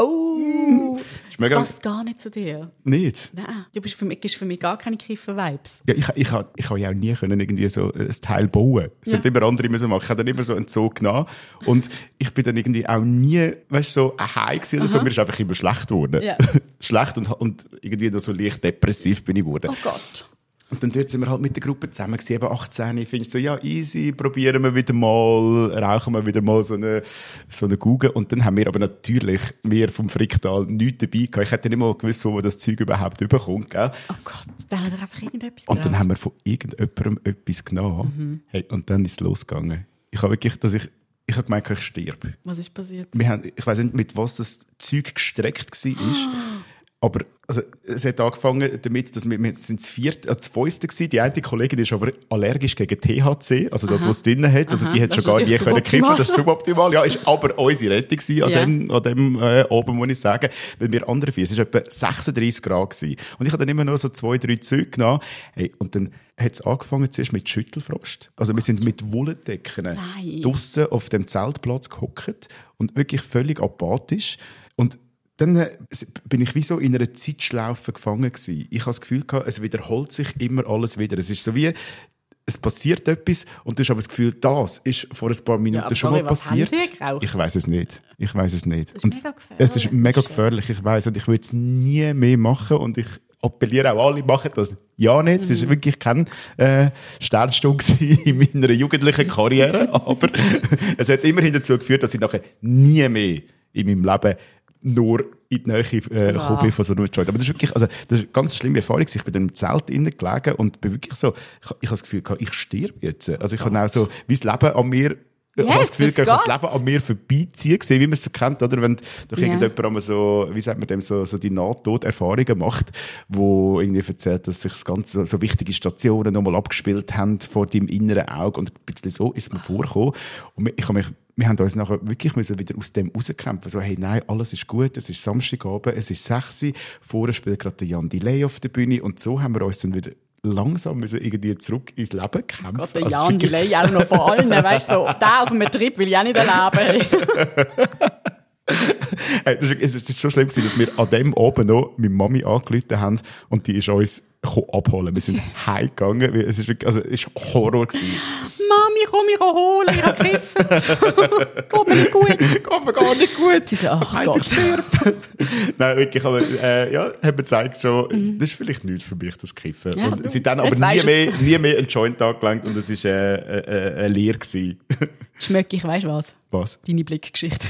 Oh. Ist mega... Das passt gar nicht zu dir. Nicht? Nein, du bist für mich, gibst für mich gar keine Kiffen-Vibes. Ja, ich, ich, ich, ich habe ja auch nie können irgendwie so ein Teil bauen. Das ja. haben immer andere müssen machen. Ich habe dann immer so einen Zoo genommen. Und ich bin dann irgendwie auch nie, weißt du, so heim gewesen oder so. Mir ist einfach immer schlecht geworden. Ja. Schlecht und, und irgendwie so leicht depressiv bin ich geworden. Oh Gott. Und dann dort sind wir halt mit der Gruppe zusammen gewesen, eben achtzehn. Ich finde so, ja, easy, probieren wir wieder mal, rauchen wir wieder mal so eine, so eine Gugge. Und dann haben wir aber natürlich, wir vom Fricktal, nichts dabei gehabt. Ich hätte nicht mal gewusst, wo man das Zeug überhaupt bekommt, gell? Oh Gott, dann hat er einfach irgendetwas genommen. Und dann haben wir von irgendjemandem etwas genommen. Mhm. Hey, und dann ist es losgegangen. Ich habe wirklich, dass ich, ich habe gemeint, ich sterbe. Was ist passiert? Wir haben, ich weiss nicht, mit was das Zeug gestreckt war. Oh. Aber also, es hat angefangen damit, dass wir, wir sind das vierte, äh, das fünfte gewesen. Die eine Kollegin ist aber allergisch gegen T H C, also das, Aha. was es drin hat. Also Aha. die hat das schon gar nie können kiffen. Das ist suboptimal. Ja, ist aber unsere Rettung gewesen an ja. dem, an dem äh, oben, muss ich sagen. Weil wir andere vier, es war etwa sechsunddreißig Grad gewesen. Und ich habe dann immer noch so zwei, drei Züge genommen. Hey, und dann hat es angefangen zuerst mit Schüttelfrost. Also wir sind mit Wolldecken draussen auf dem Zeltplatz gehockt und wirklich völlig apathisch. Und dann äh, bin ich wie so in einer Zeitschlaufe gefangen gewesen. Ich habe das Gefühl gehabt, es wiederholt sich immer alles wieder. Es ist so wie, es passiert etwas und du hast aber das Gefühl, das ist vor ein paar Minuten ja, schon sorry, mal passiert. Ich weiß es nicht. Ich weiß es nicht. Das ist mega gefährlich. Es ist mega gefährlich, ich weiß. Und ich würde es nie mehr machen und ich appelliere auch alle, machen das ja nicht. Es war wirklich keine äh, Sternstunde in meiner jugendlichen Karriere, aber es hat immerhin dazu geführt, dass ich nachher nie mehr in meinem Leben nur in die Nähe äh, wow. gekommen bin von so einem Joint. Aber das ist wirklich, also, das ist eine ganz schlimme Erfahrung. Ich bin dann im Zelt innen gelegen und bin wirklich so, ich, ich habe das Gefühl gehabt, ich sterbe jetzt. Also ich habe auch so, wie das Leben an mir, yes, ich habe das Gefühl, ich habe das Leben an mir vorbeiziehen gesehen, wie man es so kennt, oder? Wenn durch yeah. irgendjemand einmal so, wie sagt man dem, so, so die Nahtoderfahrungen macht, wo irgendwie erzählt, dass sich das Ganze, so wichtige Stationen nochmal abgespielt haben vor deinem inneren Auge. Und ein bisschen so ist es mir vorgekommen. Und ich habe mich, wir haben uns nachher wirklich müssen wieder aus dem rauskämpfen. So, hey, nein, alles ist gut, es ist Samstagabend, es ist sechs Uhr, vorher spielt gerade der Jan Delay auf der Bühne und so haben wir uns dann wieder langsam müssen irgendwie zurück ins Leben kämpfen. Gott, der Jan also Delay auch noch von allen, weißt du, so, der auf einem Trip will ich auch nicht erleben. Hey, das, ist, es ist so schlimm gewesen, dass wir an dem oben noch meine Mami angerufen haben und die ist uns abholen. Wir sind heimgegangen. Es ist wirklich, also, es war Horror gewesen. Mami, komm mich holen, ich habe gekifft. Geht mir nicht gut. Geht mir gar nicht gut. Sie so, ach Gott. Ich sterbe. Nein, wirklich, aber, äh, ja, hat mir gezeigt, so, mhm. das ist vielleicht nichts für mich, das Kiffen. Ja, und sie dann aber nie mehr, nie mehr einen Joint angelangt und es war äh, äh, eine Lehre gewesen. Schmecke ich, weißt du was? Was? Deine Blickgeschichte.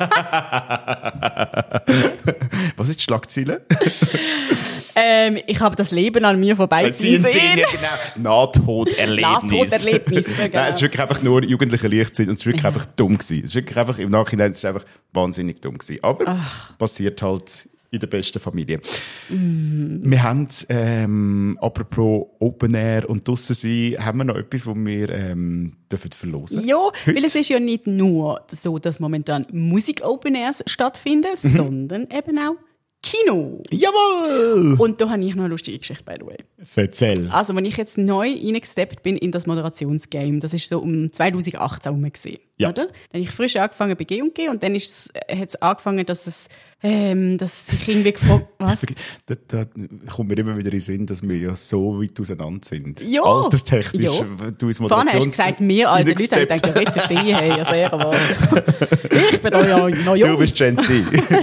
Was ist die Schlagzeile? ähm, ich habe das Leben an mir vorbeiziehen sehen. Ja, genau. Nahtoderlebnis. Nahtoderlebnis, genau. Nein, es ist wirklich einfach nur jugendliche Leichtsinn und es ist wirklich ja. einfach dumm gewesen. Es ist wirklich einfach, im Nachhinein, es ist einfach wahnsinnig dumm gewesen. Aber Ach. passiert halt in der besten Familie. Mm. Wir haben, ähm, apropos Open Air und draussen sein, haben wir noch etwas, wo wir ähm, dürfen verlosen? Ja, Heute? Weil es ist ja nicht nur so, dass momentan Musik-Open Airs stattfinden, mhm. sondern eben auch Kino. Jawohl! Und da habe ich noch eine lustige Geschichte, by the way. Erzähl. Also, wenn ich jetzt neu reingesteppt bin in das Moderationsgame, das ist so um zwanzig achtzehn herum gewesen, Ja. oder? Dann habe ich frisch angefangen bei G und G und dann ist es, hat es angefangen, dass es, ähm, dass sich irgendwie gefragt, was? Da, da kommt mir immer wieder in den Sinn, dass wir ja so weit auseinander sind. Ja. Alterstechnisch. Ja. Du als Vorne hast du gesagt, wir alte Leute, ich denke, red für dich, hey, also er war. Ich bin da ja noch jung. Du bist Gen Z.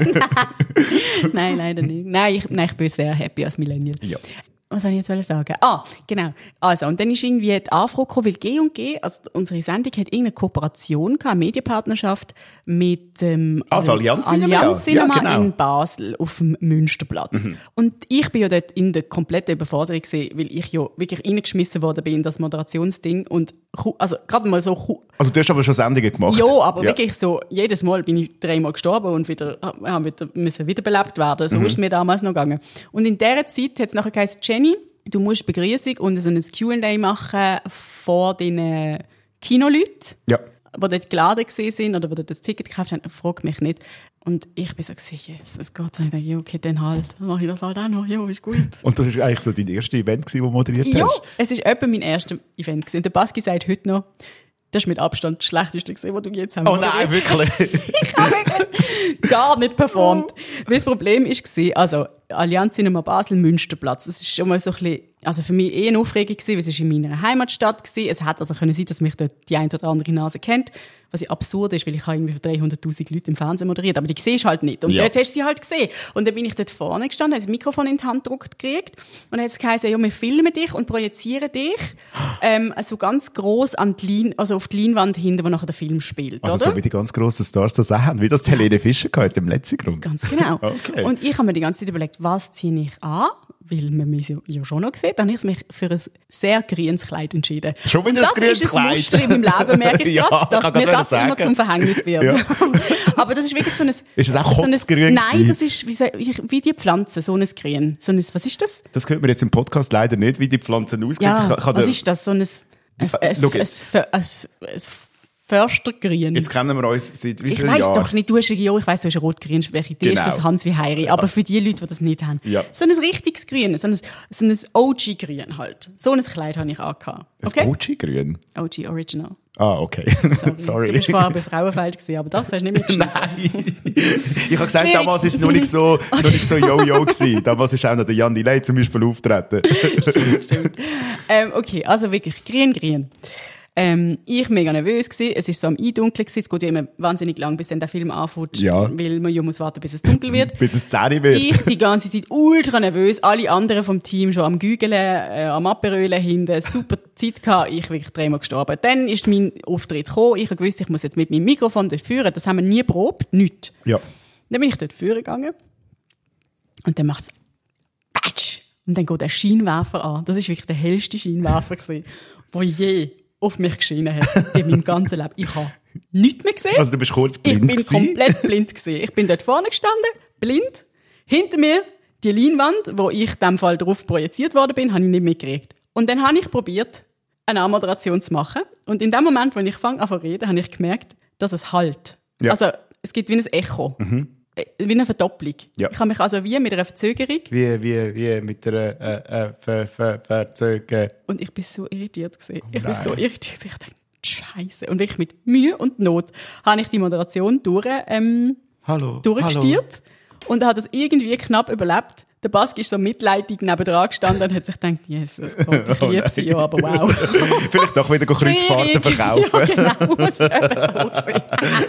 Nein, leider nicht. Nein ich, nein, ich bin sehr happy als Millennial. Ja. Was soll ich jetzt sagen? Ah, genau. Also, und dann ist irgendwie die Anfrage gekommen, weil G und G, also unsere Sendung, hat irgendeine Kooperation gehabt, eine Medienpartnerschaft mit ähm, Also Allianz Cinema, Allianz ja. Cinema Ja, genau. in Basel auf dem Münsterplatz. Mhm. Und ich bin ja dort in der kompletten Überforderung gewesen, weil ich ja wirklich reingeschmissen worden bin in das Moderationsding und also gerade mal so. Also du hast aber schon Sendungen gemacht. Ja, aber ja. wirklich so, jedes Mal bin ich dreimal gestorben und wieder, ja, wieder müssen wiederbelebt werden. So mhm. ist mir damals noch gegangen. Und in dieser Zeit hat es nachher geheißen, Jenny, du musst Begrüßung und so ein Q and A machen vor den Kinoleuten, ja. die dort geladen sind oder die dort das Ticket gekauft haben. Frag mich nicht. Und ich bin so gewesen, yes, es geht so. Ich dachte, ja, okay, dann halt. Dann mache ich das halt auch noch. Ja, ist gut. Und das war eigentlich so dein erstes Event, das du moderiert hast? Ja, es war etwa mein erstes Event gewesen. Und der Baski sagt heute noch, das ist mit Abstand das Schlechteste gewesen, was du jetzt haben. Oh nein, wirklich? Ich habe wirklich gar nicht performt. Weil das Problem war, also Allianz Cinema Basel, Münsterplatz. Das ist schon mal so ein bisschen, also für mich eh eine Aufregung gewesen, weil es war in meiner Heimatstadt gewesen. Es hätte also können sein, dass mich dort die eine oder andere Nase kennt. Was ja absurd ist, weil ich habe irgendwie für dreihunderttausend Leute im Fernsehen moderiert, aber die siehst halt nicht. Und ja. dort hast du sie halt gesehen. Und dann bin ich dort vorne gestanden, habe das Mikrofon in die Hand gedrückt gekriegt und dann hat es geheißen, ja, wir filmen dich und projizieren dich ähm, also ganz gross an die Lein, also auf die Leinwand hinten, wo nachher der Film spielt, also oder? So wie die ganz grossen Stars das auch haben, wie das Helene Fischer gehabt im letzten Grund. Ganz genau. Okay. Und ich habe mir die ganze Zeit überlegt, was ziehe ich an? Weil man mich ja schon noch sieht. Dann habe ich mich für ein sehr grünes Kleid entschieden. Schon wieder ein grünes Kleid? Das ist ein Muster in meinem Leben, merke ich ja, gerade, dass mir das sagen. immer zum Verhängnis wird. Ja. Aber das ist wirklich so ein... Ist es auch so kotzgrün? Nein, das ist wie, so, wie die Pflanze, so ein Grün. So ein, was ist das? Das hört man jetzt im Podcast leider nicht, wie die Pflanzen aussehen. Ja, ich kann, was ist das? So ein... ein, ein, ein, ein, ein, ein Förstergrün. Jetzt kennen wir uns seit wie ich vielen weiss Jahren? doch nicht, du hast ja, ich weiss, du hast rotgrün, welche die genau. ist das Hans wie Heiri. Aber für die Leute, die das nicht haben. Ja. So ein richtiges Grün, so ein, so ein O G-Grün halt. So ein Kleid habe ich angehabt. Okay? Ein O G-Grün? O G Original. Ah, okay. Sorry. Sorry. Du bist vorher bei Frauenfeld gewesen, aber das hast du nicht mitgeschrieben. Nein. Ich habe gesagt, damals war es noch nicht so, noch nicht so Yo-Yo gewesen. Damals ist auch noch der Jan Delay zum Beispiel auftreten. Stimmt, stimmt. Ähm, okay, also wirklich, grün, grün. Ähm, ich mega nervös gewesen. Es ist so am Eindunkeln gewesen. Es geht ja immer wahnsinnig lang, bis dann der Film anfängt. Ja. Weil man ja muss warten, bis es dunkel wird. Bis es zehn wird. Ich die ganze Zeit ultra nervös. Alle anderen vom Team schon am Gügeln, äh, am Aperölen hinten. Super Zeit gehabt. Ich wirklich dreimal gestorben. Dann ist mein Auftritt gekommen. Ich habe gewusst, ich muss jetzt mit meinem Mikrofon dort führen. Das haben wir nie probiert. Nichts. Ja. Dann bin ich dort führen gegangen. Und dann macht es Batsch. Und dann geht der Scheinwerfer an. Das ist wirklich der hellste Scheinwerfer gewesen, der je auf mich geschienen hat in meinem ganzen Leben. Ich habe nichts mehr gesehen. Also du bist kurz blind Ich bin gewesen. komplett blind gewesen. Ich bin dort vorne gestanden, blind. Hinter mir die Leinwand, wo ich in diesem Fall drauf projiziert worden bin, habe ich nicht mitgekriegt. Und dann habe ich probiert, eine Anmoderation zu machen. Und in dem Moment, wo ich fange an zu reden, habe ich gemerkt, dass es halt. Ja. Also es gibt wie ein Echo. Mhm. Wie eine Verdopplung. Ja. Ich habe mich also wie mit einer Verzögerung. Wie, wie, wie mit einer äh, äh, Ver, Ver, Verzögerung. Und ich bin so irritiert gewesen. Oh, ich bin so irritiert gewesen. Ich dachte, Scheiße. Und ich mit Mühe und Not habe ich die Moderation durch, ähm, hallo, durchgestiert und habe das irgendwie knapp überlebt. Der Baski ist so mitleidig nebenan gestanden und hat sich gedacht, Jesus Gott, ich liebe sie ja, aber wow. Vielleicht doch wieder Kreuzfahrten verkaufen. Ja, genau, das ist eben so gewesen.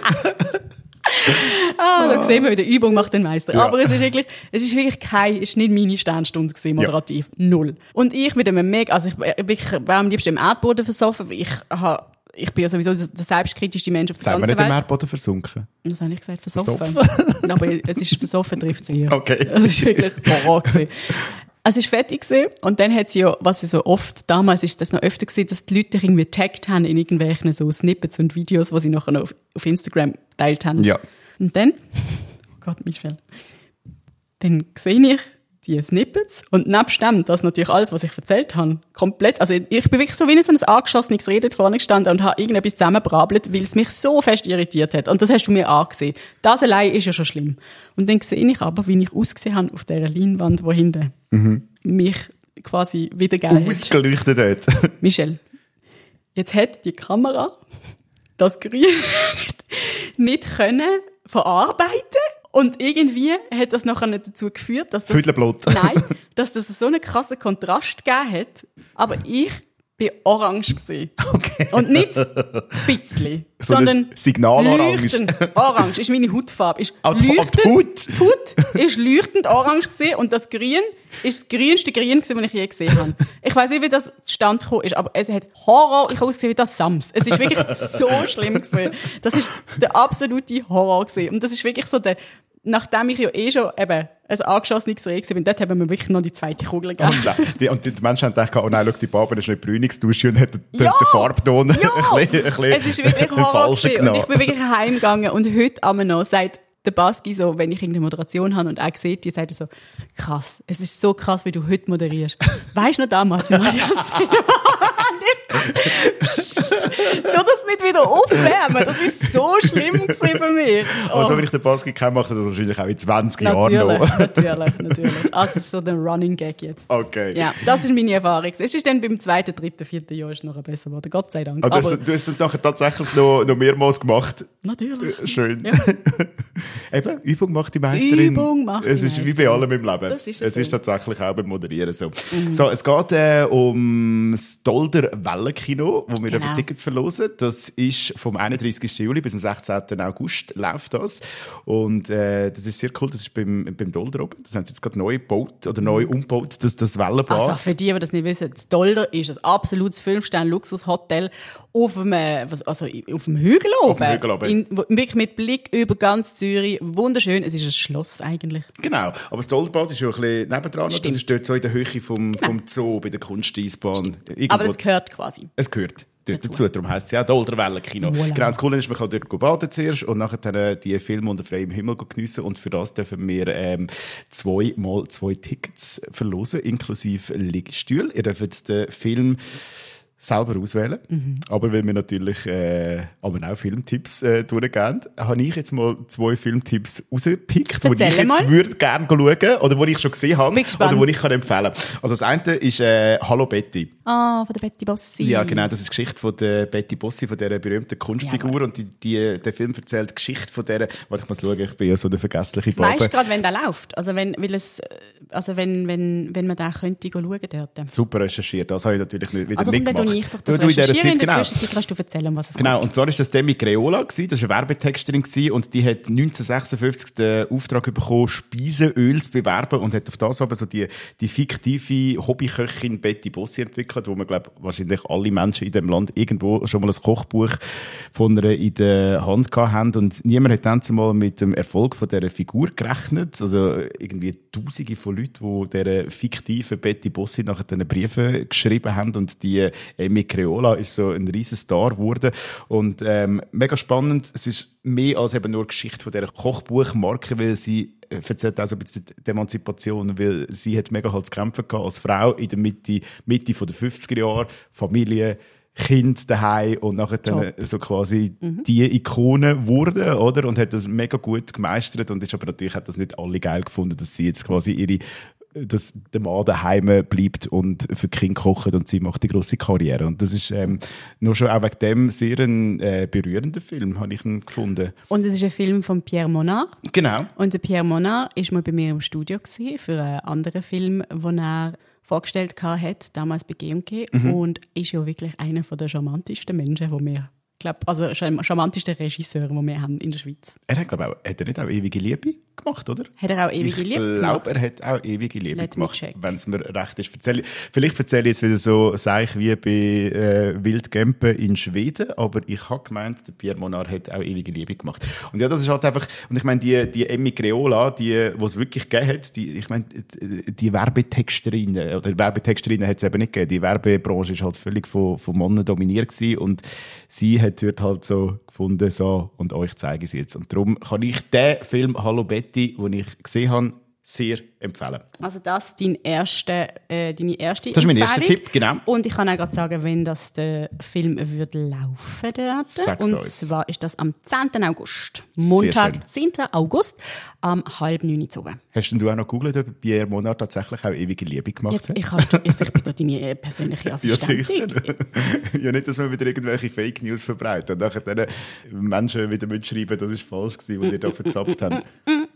Ah, da sehen wir wieder, Übung macht den Meister. Ja. Aber es ist wirklich, es ist wirklich kein, es ist nicht meine Sternstunde gewesen, moderativ. Ja. Null. Und ich mit einem mega, also ich, ich war am liebsten im Erdboden versoffen, ich habe, ich bin ja sowieso der selbstkritischste Mensch auf der Sagen ganzen Welt. wir nicht im Erdboden versunken? Was habe ich gesagt? Versoffen. Versoffen. Aber es ist versoffen, trifft es eher. Okay. Es ist wirklich Horror gewesen. Es ist fertig gewesen. Und dann hat es ja, was ja so oft, damals ist das noch öfter gewesen, dass die Leute dich irgendwie getaggt haben in irgendwelchen so Snippets und Videos, die sie nachher noch auf, auf Instagram geteilt haben. Ja. Und dann, oh Gott, Michel, dann sehe ich die Snippets. Und nebst dem, das natürlich alles, was ich erzählt habe, komplett, also ich bin wirklich so wie in so ein angeschossenes Redet vorne gestanden und habe irgendetwas zusammengebrabbelt, weil es mich so fest irritiert hat. Und das hast du mir angesehen. Das allein ist ja schon schlimm. Und dann sehe ich aber, wie ich ausgesehen habe auf dieser Leinwand, wo hinten mhm. mich quasi wiedergegeben hat. Ausgeleuchtet dort. Michelle, jetzt hat die Kamera das Grün nicht, nicht können verarbeiten. Und irgendwie hat das nachher nicht dazu geführt, dass das, nein, dass das so einen krassen Kontrast gegeben hat. Aber ich bin orange gewesen. Okay. Und nicht ein bisschen, so sondern Signalorange. leuchtend orange ist meine Hautfarbe. Ist ah, die leuchtend, Haut. Die Haut ist leuchtend orange gewesen und das Grün ist das grünste Grün gewesen, das ich je gesehen habe. Ich weiss nicht, wie das zustande gekommen ist, aber es hat Horror, ich habe ausgesehen wie das Sams. Es ist wirklich so schlimm gewesen. Das ist der absolute Horror gewesen. Und das ist wirklich so der, nachdem ich ja eh schon eben ein angeschossenes Reh war, dort haben wir wirklich noch die zweite Kugel gegeben. Und die, und die Menschen haben gedacht, oh nein, schau, die Barbe ist nicht bräunungsdusche und hat den, ja, den Farbton ja. ein bisschen, ein bisschen es ist wirklich Horror und ich bin wirklich heimgegangen und heute einmal noch sagt der Baski so, wenn ich irgendeine Moderation habe und er sieht, die sagt er so, krass, es ist so krass, wie du heute moderierst. Weisst du noch damals im Allianz? Psst, tu das nicht wieder aufwärmen, das ist so schlimm gewesen für mich. Oh. Also wenn ich den Baski kenne, macht er das wahrscheinlich auch in zwanzig natürlich, Jahren noch. Natürlich, natürlich. Also so der Running Gag jetzt. Okay. Ja, das ist meine Erfahrung. Es ist dann beim zweiten, dritten, vierten Jahr ist noch besser geworden, Gott sei Dank. Aber, Aber du hast es nachher tatsächlich noch, noch mehrmals gemacht. Natürlich. Schön. Ja. Eben, Übung macht die Meisterin. Übung macht die Es ist Meisterin. wie bei allem im Leben. Das ist es so. ist tatsächlich auch beim Moderieren so. Mhm. So, es geht äh, um das Dolder Wellenkino, wo wir genau. Tickets verlosen. Das ist vom einunddreißigsten Juli bis zum sechzehnten August läuft das. Und äh, das ist sehr cool. Das ist beim, beim Dolder oben. Das haben sie jetzt gerade neu gebaut oder neu umgebaut, das, das Wellenbad. Also für die, die das nicht wissen, das Dolder ist ein absolutes fünf-Sterne-Luxushotel auf dem, also auf dem Hügel oben. Auf dem Hügel oben. In, wirklich mit Blick über ganz Zürich. Wunderschön. Es ist ein Schloss eigentlich. Genau. Aber das Dolderbad ist ja ein bisschen nebendran. Stimmt. Das ist dort so in der Höhe vom, genau. vom Zoo bei der Kunsteisbahn. Aber es gehört quasi. Es gehört dort dazu. Darum heisst es ja Dolder Wellenkino. Voilà. Genau, das Coole ist, man kann dort baden zuerst und nachher dann die Filme unter freiem Himmel geniessen. Und für das dürfen wir ähm, zweimal zwei Tickets verlosen, inklusive Liegestühle. Ihr dürft den Film selber auswählen. Mhm. Aber weil wir natürlich äh, aber auch Filmtipps äh, durchgehen, habe ich jetzt mal zwei Filmtipps rausgepickt, die ich jetzt mal. würde gerne schauen oder die ich schon gesehen habe oder die ich kann empfehlen kann. Also das eine ist äh, «Hallo Betty». Ah, von der Betty Bossi. Ja, genau. Das ist die Geschichte von der Betty Bossi, von dieser berühmten Kunstfigur. Ja, und die, die, der Film erzählt die Geschichte von dieser... Warte, ich muss schauen, ich bin ja so eine vergessliche Babe. Weißt du gerade, wenn der läuft? Also wenn, weil es, also wenn, wenn, wenn man den könnte schauen dort. Super recherchiert. Das habe ich natürlich nicht, wieder also nicht gemacht. Ich doch das du, du in dieser Zeit, in der genau. Zwischenzeit kannst du erzählen, was es Genau, kommt. und zwar war das Demi Creola, das war eine Werbetexterin und die hat neunzehnhundertsechsundfünfzig den Auftrag bekommen, Speisenöl zu bewerben und hat auf das aber so die, die fiktive Hobbyköchin Betty Bossi entwickelt, wo man, glaube wahrscheinlich alle Menschen in diesem Land irgendwo schon mal ein Kochbuch von ihr in der Hand gehabt haben und niemand hat dann zumal mit dem Erfolg von dieser Figur gerechnet, also irgendwie Tausende von Leuten, die dieser fiktiven Betty Bossi nachher diese Briefe geschrieben haben und die Emi Creola ist so ein riesen Star geworden und ähm, mega spannend. Es ist mehr als eben nur Geschichte von dieser Kochbuchmarke, weil sie äh, erzählt auch so ein bisschen die Emanzipation, weil sie hat mega halt zu kämpfen gehabt als Frau in der Mitte, Mitte von der fünfziger Jahre, Familie, Kind daheim und nachher dann so quasi mhm. die Ikone wurde, oder? Und hat das mega gut gemeistert und ist aber natürlich hat das nicht alle geil gefunden, dass sie jetzt quasi ihre dass der Mann daheim bleibt und für die Kinder kocht und sie macht die grosse Karriere. Und das ist ähm, nur schon auch wegen dem sehr ein äh, berührender Film, habe ich ihn gefunden. Und es ist ein Film von Pierre Monard. Genau. Und der Pierre Monard war mal bei mir im Studio gewesen für einen anderen Film, den er vorgestellt hat, damals bei G und G. Mhm. Und ist ja wirklich einer der charmantesten Menschen, die wir glaube, also charmanteste Regisseur, den wir haben in der Schweiz. Er hat, glaube auch, hat er nicht auch «Ewige Liebe» gemacht, oder? Hat er auch «Ewige Liebe» gemacht? Ich glaube, er hat auch «Ewige Liebe» Let gemacht, wenn es mir recht ist. Erzähl, vielleicht erzähle ich jetzt wieder so, sage ich, wie bei äh, Wildgempe in Schweden, aber ich habe gemeint, der Pierre Monard hat auch «Ewige Liebe» gemacht. Und ja, das ist halt einfach, und ich meine, die, die Emi Creola, die es wirklich gegeben hat, die, ich meine, die Werbetexterinnen, oder Werbetexterinnen hat es eben nicht gegeben, die Werbebranche ist halt völlig von, von Männern dominiert gewesen und sie hat dort halt so gefunden, so, und euch zeige ich es jetzt. Und darum kann ich den Film «Hallo Betty», den ich gesehen habe, sehr empfehlen. Also das ist dein erste, äh, deine erste Das ist mein erster Empfehlung. Tipp, genau. Und ich kann auch gerade sagen, wenn das der Film würde laufen dort. Sag's Und uns. zwar ist das am zehnten August. Montag, schön. zehnten August, am halb neun Uhr. Hast denn du auch noch gegoogelt, ob Pierre Monard tatsächlich auch ewige Liebe gemacht Jetzt, hat? ich, habe, also ich bin da deine äh, persönliche Ja, Assistentin. sicher. Ja, nicht, dass wir wieder irgendwelche Fake News verbreiten und nachher den Menschen wieder mitschreiben, das war falsch gewesen, die dir da verzapft haben.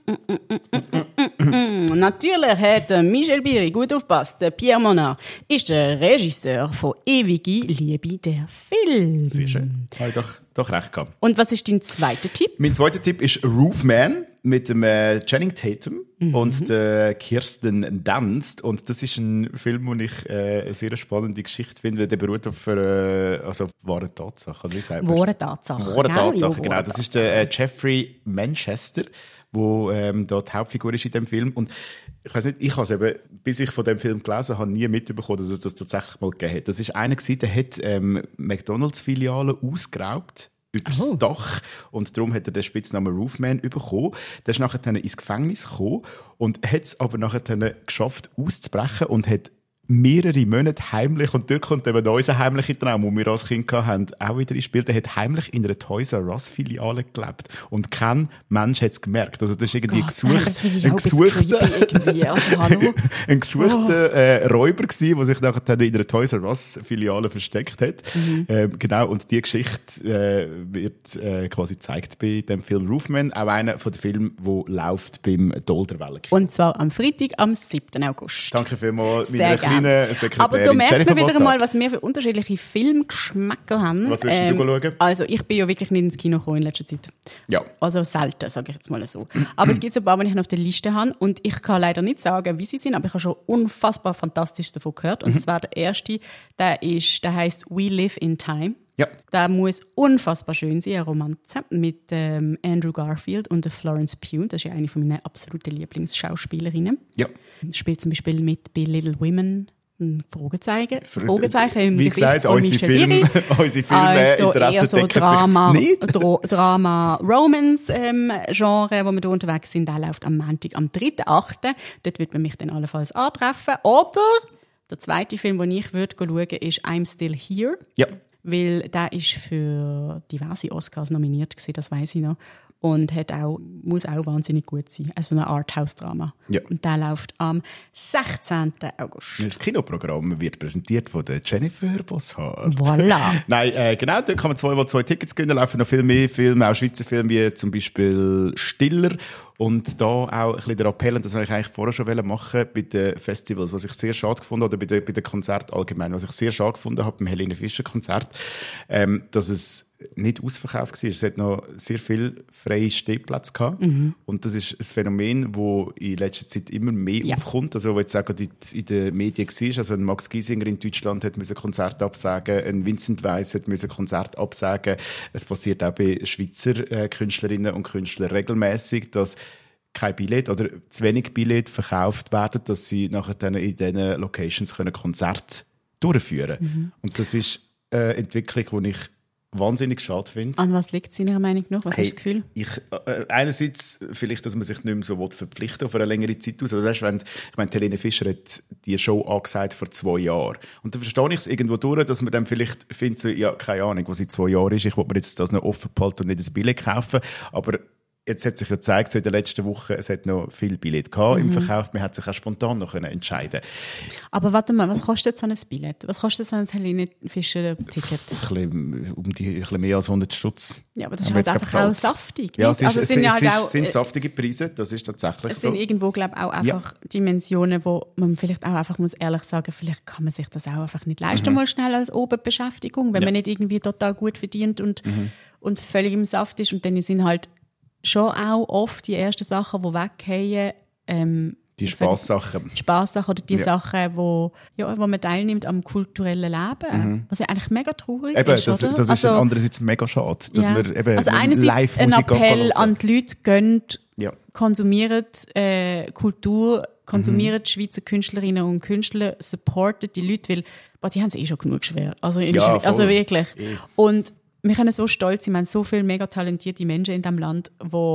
Natürlich hat Michel Biri gut aufgepasst. Pierre Monard ist der Regisseur von Ewige Liebe, der Film. Sehr schön. Habe ich doch, doch recht gehabt. Und was ist dein zweiter Tipp? Mein zweiter Tipp ist Roofman mit dem äh, Channing Tatum Mhm. und der Kirsten Dunst. Und das ist ein Film, wo ich äh, eine sehr spannende Geschichte finde, weil der beruht auf, äh, also auf wahren Tatsachen. Wie sagt man? Wahre Tatsachen. Wahre gell? Tatsachen, Ja, genau. wahre Das ist der äh, Jeffrey Manchester, wo ähm, da die Hauptfigur ist in dem Film. Und ich weiß nicht, ich habe es eben, bis ich von dem Film gelesen habe, nie mitbekommen, dass es das tatsächlich mal gegeben hat. Das ist einer gewesen, der hat ähm, McDonalds-Filialen ausgeraubt übers Oh. Dach und darum hat er den Spitznamen Roofman bekommen. Der ist nachher dann ins Gefängnis gekommen und hat es aber nachher dann geschafft auszubrechen und hat mehrere Monate heimlich, und dort kommt eben unser heimlicher Traum, den wir als Kind hatten, auch wieder ins Spiel. Der hat heimlich in einer Toys R Us Filiale gelebt und kein Mensch hat es gemerkt. Also das ist irgendwie Gott, gesucht, das finde ich ein auch ein bisschen gesuchter, creepy irgendwie. Also, hallo? ein gesuchter äh, Räuber gewesen, der sich nachher dann in einer Toys R Us Filiale versteckt hat. Mhm. Ähm, genau, und die Geschichte äh, wird äh, quasi gezeigt bei dem Film Roofman, auch einer von den Filmen, der läuft beim Dolderwelle. Und zwar am Freitag, am siebten August. Danke vielmals, Sehr meiner gern. kleinen Sekretärin Aber da merkt Jennifer man wieder Bossart. mal, was wir für unterschiedliche Filmgeschmäcker haben. Was willst du schauen? Also ich bin ja wirklich nicht ins Kino gekommen in letzter Zeit. Ja. Also selten, sage ich jetzt mal so. Aber es gibt so ein paar, die ich auf der Liste habe. Und ich kann leider nicht sagen, wie sie sind, aber ich habe schon unfassbar Fantastisches davon gehört. Und das war der erste, der, ist, der heisst We Live in Time. Ja. Der muss unfassbar schön sein, eine Romanze mit ähm, Andrew Garfield und der Florence Pugh. Das ist ja eine von meinen absoluten Lieblingsschauspielerinnen. Ja. Spielt zum Beispiel mit bei Little Women. Ein Fragezeichen. Fragezeichen im Wie Gesicht gesagt, von unsere Michel Filme, Biri. unsere Filme Also Interessen eher so decken Drama, sich nicht. Dro Drama, Romance ähm, Genre, wo wir da unterwegs sind. Der läuft am Montag, am dritten achten Dort wird man mich dann allenfalls antreffen. Oder der zweite Film, den ich würde schauen würde, ist I'm Still Here. Ja. Weil der ist für diverse Oscars nominiert gewesen, das weiss ich noch. Und hat auch, muss auch wahnsinnig gut sein. Also ein Arthouse-Drama. Ja. Und der läuft am sechzehnten August. Das Kinoprogramm wird präsentiert von der Jennifer Bossart. Voilà. Nein, äh, genau, da kann man zweimal zwei Tickets gewinnen. Da laufen noch viel mehr Filme, auch Schweizer Filme, wie zum Beispiel «Stiller». Und da auch ein bisschen der Appell, und das wollte ich eigentlich vorher schon machen, bei den Festivals, was ich sehr schade gefunden habe, oder bei den, bei den Konzerten allgemein, was ich sehr schade gefunden habe beim Helene Fischer Konzert, ähm, dass es nicht ausverkauft war. Es hat noch sehr viel freie Stehplätze gehabt. Mhm. Und das ist ein Phänomen, das in letzter Zeit immer mehr Ja. aufkommt. Also, wo jetzt auch in, in den Medien war. Also, ein Max Giesinger in Deutschland hat ein Konzert absagen, ein Vincent Weiss hat ein Konzert absagen. Es passiert auch bei Schweizer äh, Künstlerinnen und Künstlern regelmäßig, dass kein Billett oder zu wenig Billett verkauft werden, dass sie nachher dann in diesen Locations können Konzerte durchführen können. Mhm. Und das ist eine Entwicklung, die ich wahnsinnig schade finde. An was liegt es in Ihrer Meinung nach? Was Hey, hast du das Gefühl? Ich, äh, einerseits vielleicht, dass man sich nicht mehr so verpflichten auf eine längere Zeit aus. Also, weißt, wenn, ich meine, Helene Fischer hat die Show angesagt vor zwei Jahren. Und da verstehe ich es irgendwo durch, dass man dann vielleicht findet, so, ja, keine Ahnung, was in zwei Jahren ist, ich wollte mir jetzt das noch offen behalten und nicht ein Billett kaufen. Aber jetzt hat sich ja gezeigt, so in den letzten Wochen, es hat noch viel Billett gehabt mhm. im Verkauf. Man hat sich auch spontan noch entscheiden können. Aber warte mal, was kostet so ein Billett? Was kostet so ein Helene Fischer-Ticket? Ein bisschen, um die, ein bisschen mehr als hundert Stutz. Ja, aber das ist halt einfach auch saftig. Ja, es, ist, also es sind, es, ja halt es auch, ist, sind saftige Preise, das ist tatsächlich es so. sind irgendwo, glaube ich, auch einfach ja. Dimensionen, wo man vielleicht auch einfach muss ehrlich sagen, vielleicht kann man sich das auch einfach nicht leisten, mhm. mal schnell als Oberbeschäftigung, wenn ja. man nicht irgendwie total gut verdient und, mhm. und völlig im Saft ist. Und dann sind halt schon auch oft die ersten Sachen, die weggehen, ähm, die Spaßsachen. Die Spaßsachen oder die ja. Sachen, wo, ja, wo man teilnimmt am kulturellen Leben. Mhm. Was ja eigentlich mega traurig eben, ist, das, oder? das ist also, andererseits mega schade. Dass ja. wir eben also einerseits ein Appell an die Leute, gönnt, ja. konsumiert äh, Kultur, konsumiert mhm. Schweizer Künstlerinnen und Künstler, supportet die Leute, weil boah, die haben es eh schon genug schwer. Also, in ja, Schweiz, also wirklich. E. Und wir können so stolz sein, wir haben so viele mega talentierte Menschen in diesem Land, die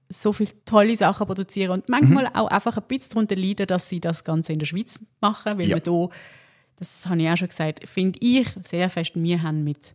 so viele tolle Sachen produzieren und manchmal mhm. auch einfach ein bisschen darunter leiden, dass sie das Ganze in der Schweiz machen, weil ja. wir hier, das habe ich auch schon gesagt, finde ich sehr fest, wir haben mit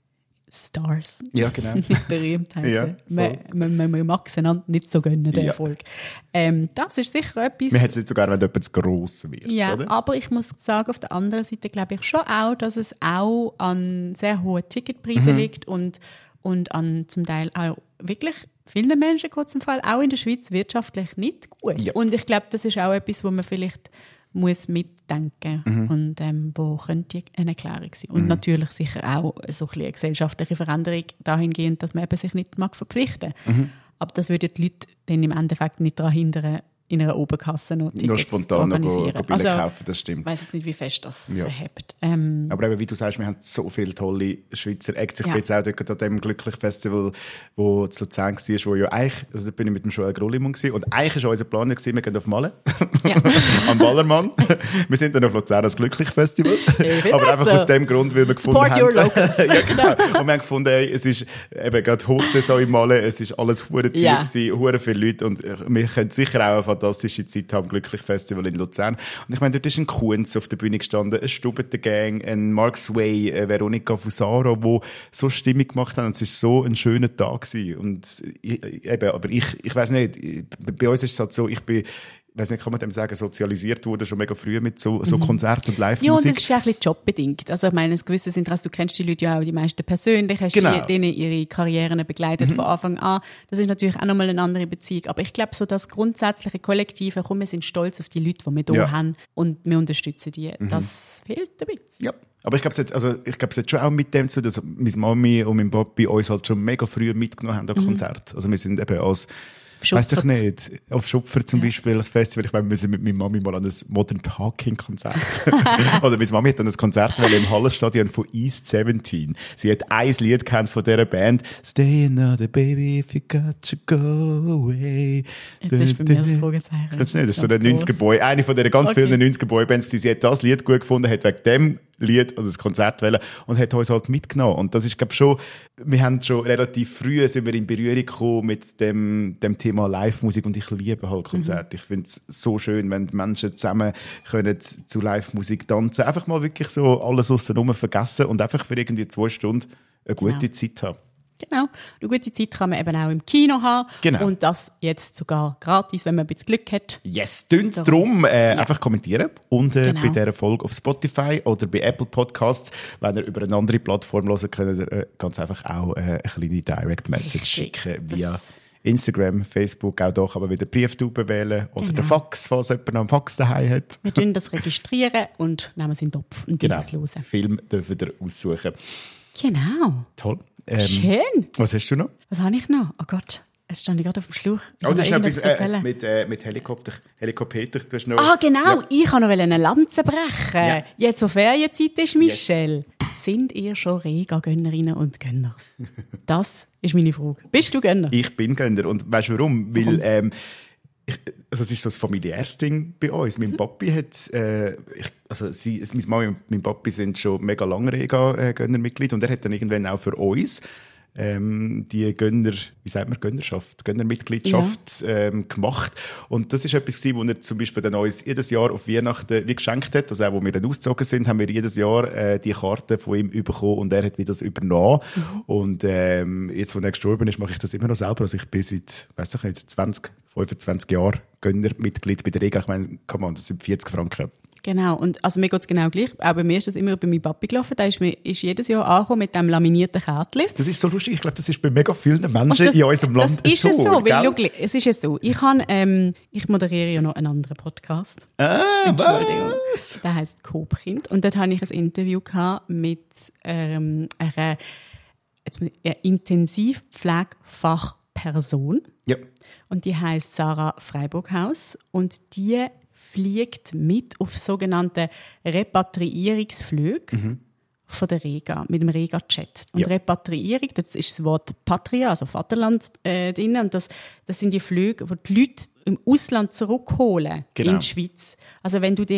Stars, ja, genau. mit Berühmtheiten. Ja, man, man, man, man mag es einander nicht so gönnen, den ja. Erfolg. Ähm, das ist sicher etwas... Man hat es nicht sogar, wenn jemand zu gross wird, ja, oder? Aber ich muss sagen, auf der anderen Seite glaube ich schon auch, dass es auch an sehr hohen Ticketpreisen mhm. liegt und, und an zum Teil auch wirklich vielen Menschen geht es im Fall auch in der Schweiz wirtschaftlich nicht gut. Ja. Und ich glaube, das ist auch etwas, wo man vielleicht muss mitdenken mhm. und ähm, wo könnte eine Erklärung sein. Und mhm. natürlich sicher auch so ein eine gesellschaftliche Veränderung dahingehend, dass man eben sich nicht mag verpflichten mag. Mhm. Aber das würde die Leute dann im Endeffekt nicht daran hindern, in einer Oberkasse noch Tickets nur spontan zu organisieren. Noch also, kaufen, das stimmt. Ich weiss jetzt nicht, wie fest das ja. verhebt. Ähm, Aber eben, wie du sagst, wir haben so viele tolle Schweizer Acts. Ich ja. bin jetzt auch dort an dem Glücklich-Festival, wo zu Luzern war, wo ja eigentlich, also da bin ich mit dem Joel Grollimund gewesen, und eigentlich war unser Plan, gewesen, wir gehen auf Malle, ja. am Ballermann. Wir sind dann auf Luzern als Glücklich-Festival. Aber einfach so. Aus dem Grund, weil wir gefunden Support haben... your locals. ja, genau. Und wir haben gefunden, ey, es ist eben gerade Hochsaison in Malle, es ist alles hure teuer ja. gewesen, hure viele Leute, und wir können sicher auch eine fantastische Zeit haben, Glücklich-Festival in Luzern. Und ich meine, dort ist ein Kunz auf der Bühne gestanden, ein Stubbeter-Gang, ein Mark Sway, eine Veronica Fusaro, die so Stimmung gemacht haben, und es war so ein schöner Tag gewesen. Und ich, eben, aber ich, ich weiss nicht, bei uns ist es halt so, ich bin, ich weiss nicht, kann man dem sagen, sozialisiert wurde schon mega früh mit so, so Konzert- und Live-Musik. Ja, und das ist ja ein bisschen jobbedingt. Also ich meine, ein gewisses Interesse, du kennst die Leute ja auch die meisten persönlich, hast genau. die, denen ihre Karrieren begleitet mhm. von Anfang an. Das ist natürlich auch nochmal eine andere Beziehung. Aber ich glaube, so das grundsätzliche Kollektive, komm, wir sind stolz auf die Leute, die wir hier ja. haben, und wir unterstützen die. Mhm. Das fehlt ein bisschen. Ja. Aber ich glaube, es, also, glaub, es hat schon auch mit dem zu, dass meine Mami und mein Papi uns halt schon mega früh mitgenommen haben an mhm. Konzert. Also wir sind eben als weiss ich nicht. Auf Schupfer zum ja. Beispiel, als Festival. Ich meine, wir sind mit meiner Mami mal an ein Modern Talking-Konzert. Oder meine Mami hat dann ein Konzert im Hallenstadion von East siebzehn. Sie hat ein Lied kennt von dieser Band. Stay another baby if you got to go away. Jetzt ist bei mir das Fragezeichen. Kannst du nicht? Das ist so eine neunziger-Boy. Eine von diesen ganz okay. vielen neunziger-Boy-Bands, sie hat das Lied gut gefunden, hat wegen dem Lied oder das Konzert wählen und hat uns halt mitgenommen. Und das ist, glaube ich, schon, wir haben schon relativ früh sind wir in Berührung gekommen mit dem, dem Thema Live-Musik, und ich liebe halt Konzerte. Mhm. Ich finde es so schön, wenn die Menschen zusammen können zu Live-Musik tanzen. Einfach mal wirklich so alles aussen vergessen und einfach für irgendwie zwei Stunden eine gute genau. Zeit haben. Genau. Eine gute Zeit kann man eben auch im Kino haben. Genau. Und das jetzt sogar gratis, wenn man ein bisschen Glück hat. Yes, tönt es darum. Äh, ja. Einfach kommentieren. Und äh, genau. bei dieser Folge auf Spotify oder bei Apple Podcasts, wenn ihr über eine andere Plattform hören könnt, ihr äh, ganz einfach auch äh, eine kleine Direct Message schicken via das Instagram, Facebook, auch doch, aber wieder Brieftube wählen oder genau. den Fax, falls jemand noch einen Fax daheim hat. Wir tun das registrieren und nehmen es in den Topf und genau. auslosen. Film dürfen wir aussuchen. Genau. Toll. Ähm, Schön. Was hast du noch? Was habe ich noch? Oh Gott, es stand gerade auf dem Schluch. Ich oh, das ist noch etwas äh, mit, äh, mit Helikopter. Helikopter. Du hast noch, ah, genau. Ja. Ich kann noch eine Lanze brechen. Ja. Jetzt, wo Ferienzeit ist, Michelle. Yes. Sind ihr schon Rega-Gönnerinnen und Gönner? Das ist meine Frage. Bist du Gönner? Ich bin Gönner. Und weißt du warum? warum? Weil, ähm, ich, also es ist so ein familiäres Ding bei uns. Mein Papi hat, äh, ich, also sie, meine Mama und mein Papi sind schon mega lange Rega-Gönnermitglied, und er hat dann irgendwann auch für uns ähm, die Gönner, wie sagt man, Gönnerschaft, Gönnermitgliedschaft ja. ähm, gemacht. Und das ist etwas gewesen, wo er zum Beispiel dann uns jedes Jahr auf Weihnachten wie geschenkt hat. Also auch, wo wir dann ausgezogen sind, haben wir jedes Jahr äh, die Karte von ihm bekommen, und er hat wieder das übernommen. Mhm. Und ähm, jetzt, wo er gestorben ist, mache ich das immer noch selber. Also ich bin seit, weiss ich nicht, zwanzig, fünfundzwanzig Jahren Gönnermitglied bei der Rega. Ich meine, come on, das sind vierzig Franken. Genau, und also mir geht es genau gleich. Auch bei mir ist das immer bei meinem Papi gelaufen. Der ist, ist jedes Jahr angekommen mit diesem laminierten Kärtchen. Das ist so lustig. Ich glaube, das ist bei mega vielen Menschen das, in unserem Land das ist so. Es so, gell? weil, schau, es ist ja so. Ich, kann, ähm, ich moderiere ja noch einen anderen Podcast. Ah, Entschuldigung. Was? Der heisst Coop-Kind. Und dort hatte ich ein Interview gehabt mit ähm, einer, jetzt, einer Intensivpflegefachperson. Ja. Und die heisst Sarah Freiburghaus. Und die fliegt mit auf sogenannte Repatriierungsflüge mhm. von der Rega, mit dem Rega-Jet. Und ja. Repatriierung, das ist das Wort Patria, also Vaterland, äh, drin. Und das, das sind die Flüge, die die Leute im Ausland zurückholen, genau. in die Schweiz. Also wenn du dich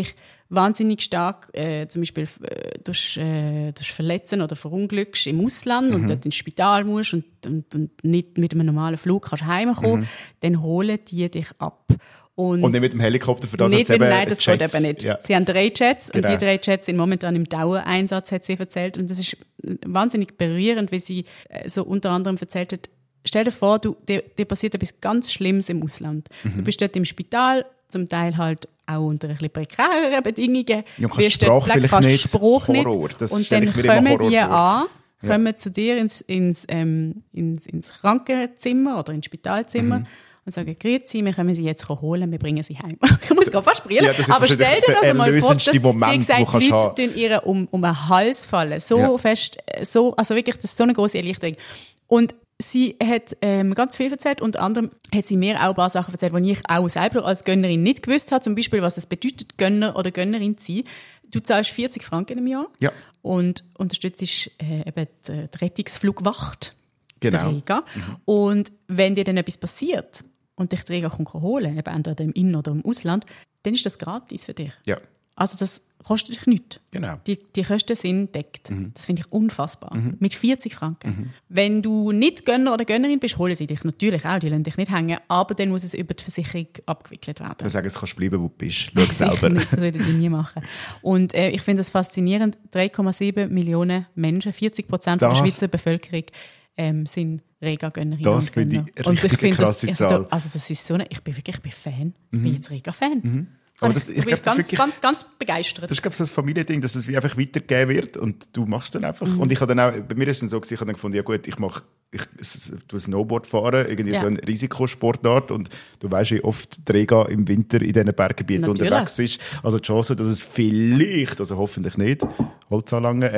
wahnsinnig stark, äh, zum Beispiel äh, durch, äh, durch Verletzen oder verunglückst im Ausland mhm. und dort ins Spital musst und, und, und nicht mit einem normalen Flug kannst heimkommen, mhm. dann holen die dich ab. Und, und nicht mit dem Helikopter, für das nicht eben Nein, das geht Jets. eben nicht. Ja. Sie haben drei Jets genau. und die drei Jets sind momentan im Dauereinsatz, hat sie erzählt. Und das ist wahnsinnig berührend, wie sie äh, so unter anderem erzählt hat, stell dir vor, du, dir, dir passiert etwas ganz Schlimmes im Ausland. Mhm. Du bist dort im Spital, zum Teil halt auch unter ein bisschen prekäreren Bedingungen. Ja, kannst Sprache vielleicht kannst nicht. Spruch Horror. nicht. Das und dann kommen die an, kommen ja. zu dir ins, ins, ähm, ins, ins Krankenzimmer oder ins Spitalzimmer mhm. und sagen, grüezi, wir können sie jetzt holen, wir bringen sie heim. Ich muss gerade fast brüllen. Ja, aber stell dir das mal vor, dass Moment, sie gesagt, Leute tun ihr um, um den Hals fallen. So ja. fest, so, also wirklich, das ist so eine grosse Erleichterung. Und sie hat ähm, ganz viel erzählt. Unter anderem hat sie mir auch ein paar Sachen erzählt, die ich auch selber als Gönnerin nicht gewusst habe. Zum Beispiel, was es bedeutet, Gönner oder Gönnerin zu sein. Du zahlst vierzig Franken im Jahr ja. und unterstützt äh, eben die, die Rettungsflugwacht, genau. der Rega. Mhm. Und wenn dir dann etwas passiert und dich der Rega kommt holen, eben entweder im In- oder im Ausland, dann ist das gratis für dich. Ja. Also das kostet dich nichts. Genau. Die, die Kosten sind deckt. Mhm. Das finde ich unfassbar. Mhm. Mit vierzig Franken. Mhm. Wenn du nicht Gönner oder Gönnerin bist, holen sie dich natürlich auch, die lassen dich nicht hängen, aber dann muss es über die Versicherung abgewickelt werden. Ich würde sagen, es kannst bleiben, wo du bist. Schau selber. Nicht, das würden die nie machen. Und äh, ich finde das faszinierend. drei Komma sieben Millionen Menschen, vierzig Prozent der Schweizer Bevölkerung, ähm, sind Rega-Gönnerinnen das und Gönner. Das finde ich eine krasse das, Zahl. Also, also das ist so eine, ich bin wirklich ich bin Fan. Ich mhm. bin jetzt Rega-Fan. Mhm. Aber das, ich, ich glaube, ganz, wirklich, ganz, ganz begeistert. Das ist, glaube ich, so ein Familiending, dass es wie einfach weitergegeben wird und du machst dann einfach. Mhm. Und ich habe dann auch, bei mir ist es dann so gewesen, ich habe dann gefunden, ja gut, ich mache, ich, du Snowboard fahren, irgendwie ja. so eine Risikosportart und du weißt, wie oft die Rega im Winter in diesen Berggebieten Natürlich. unterwegs ist. Also die Chance, dass es vielleicht, also hoffentlich nicht, Holzanlangen,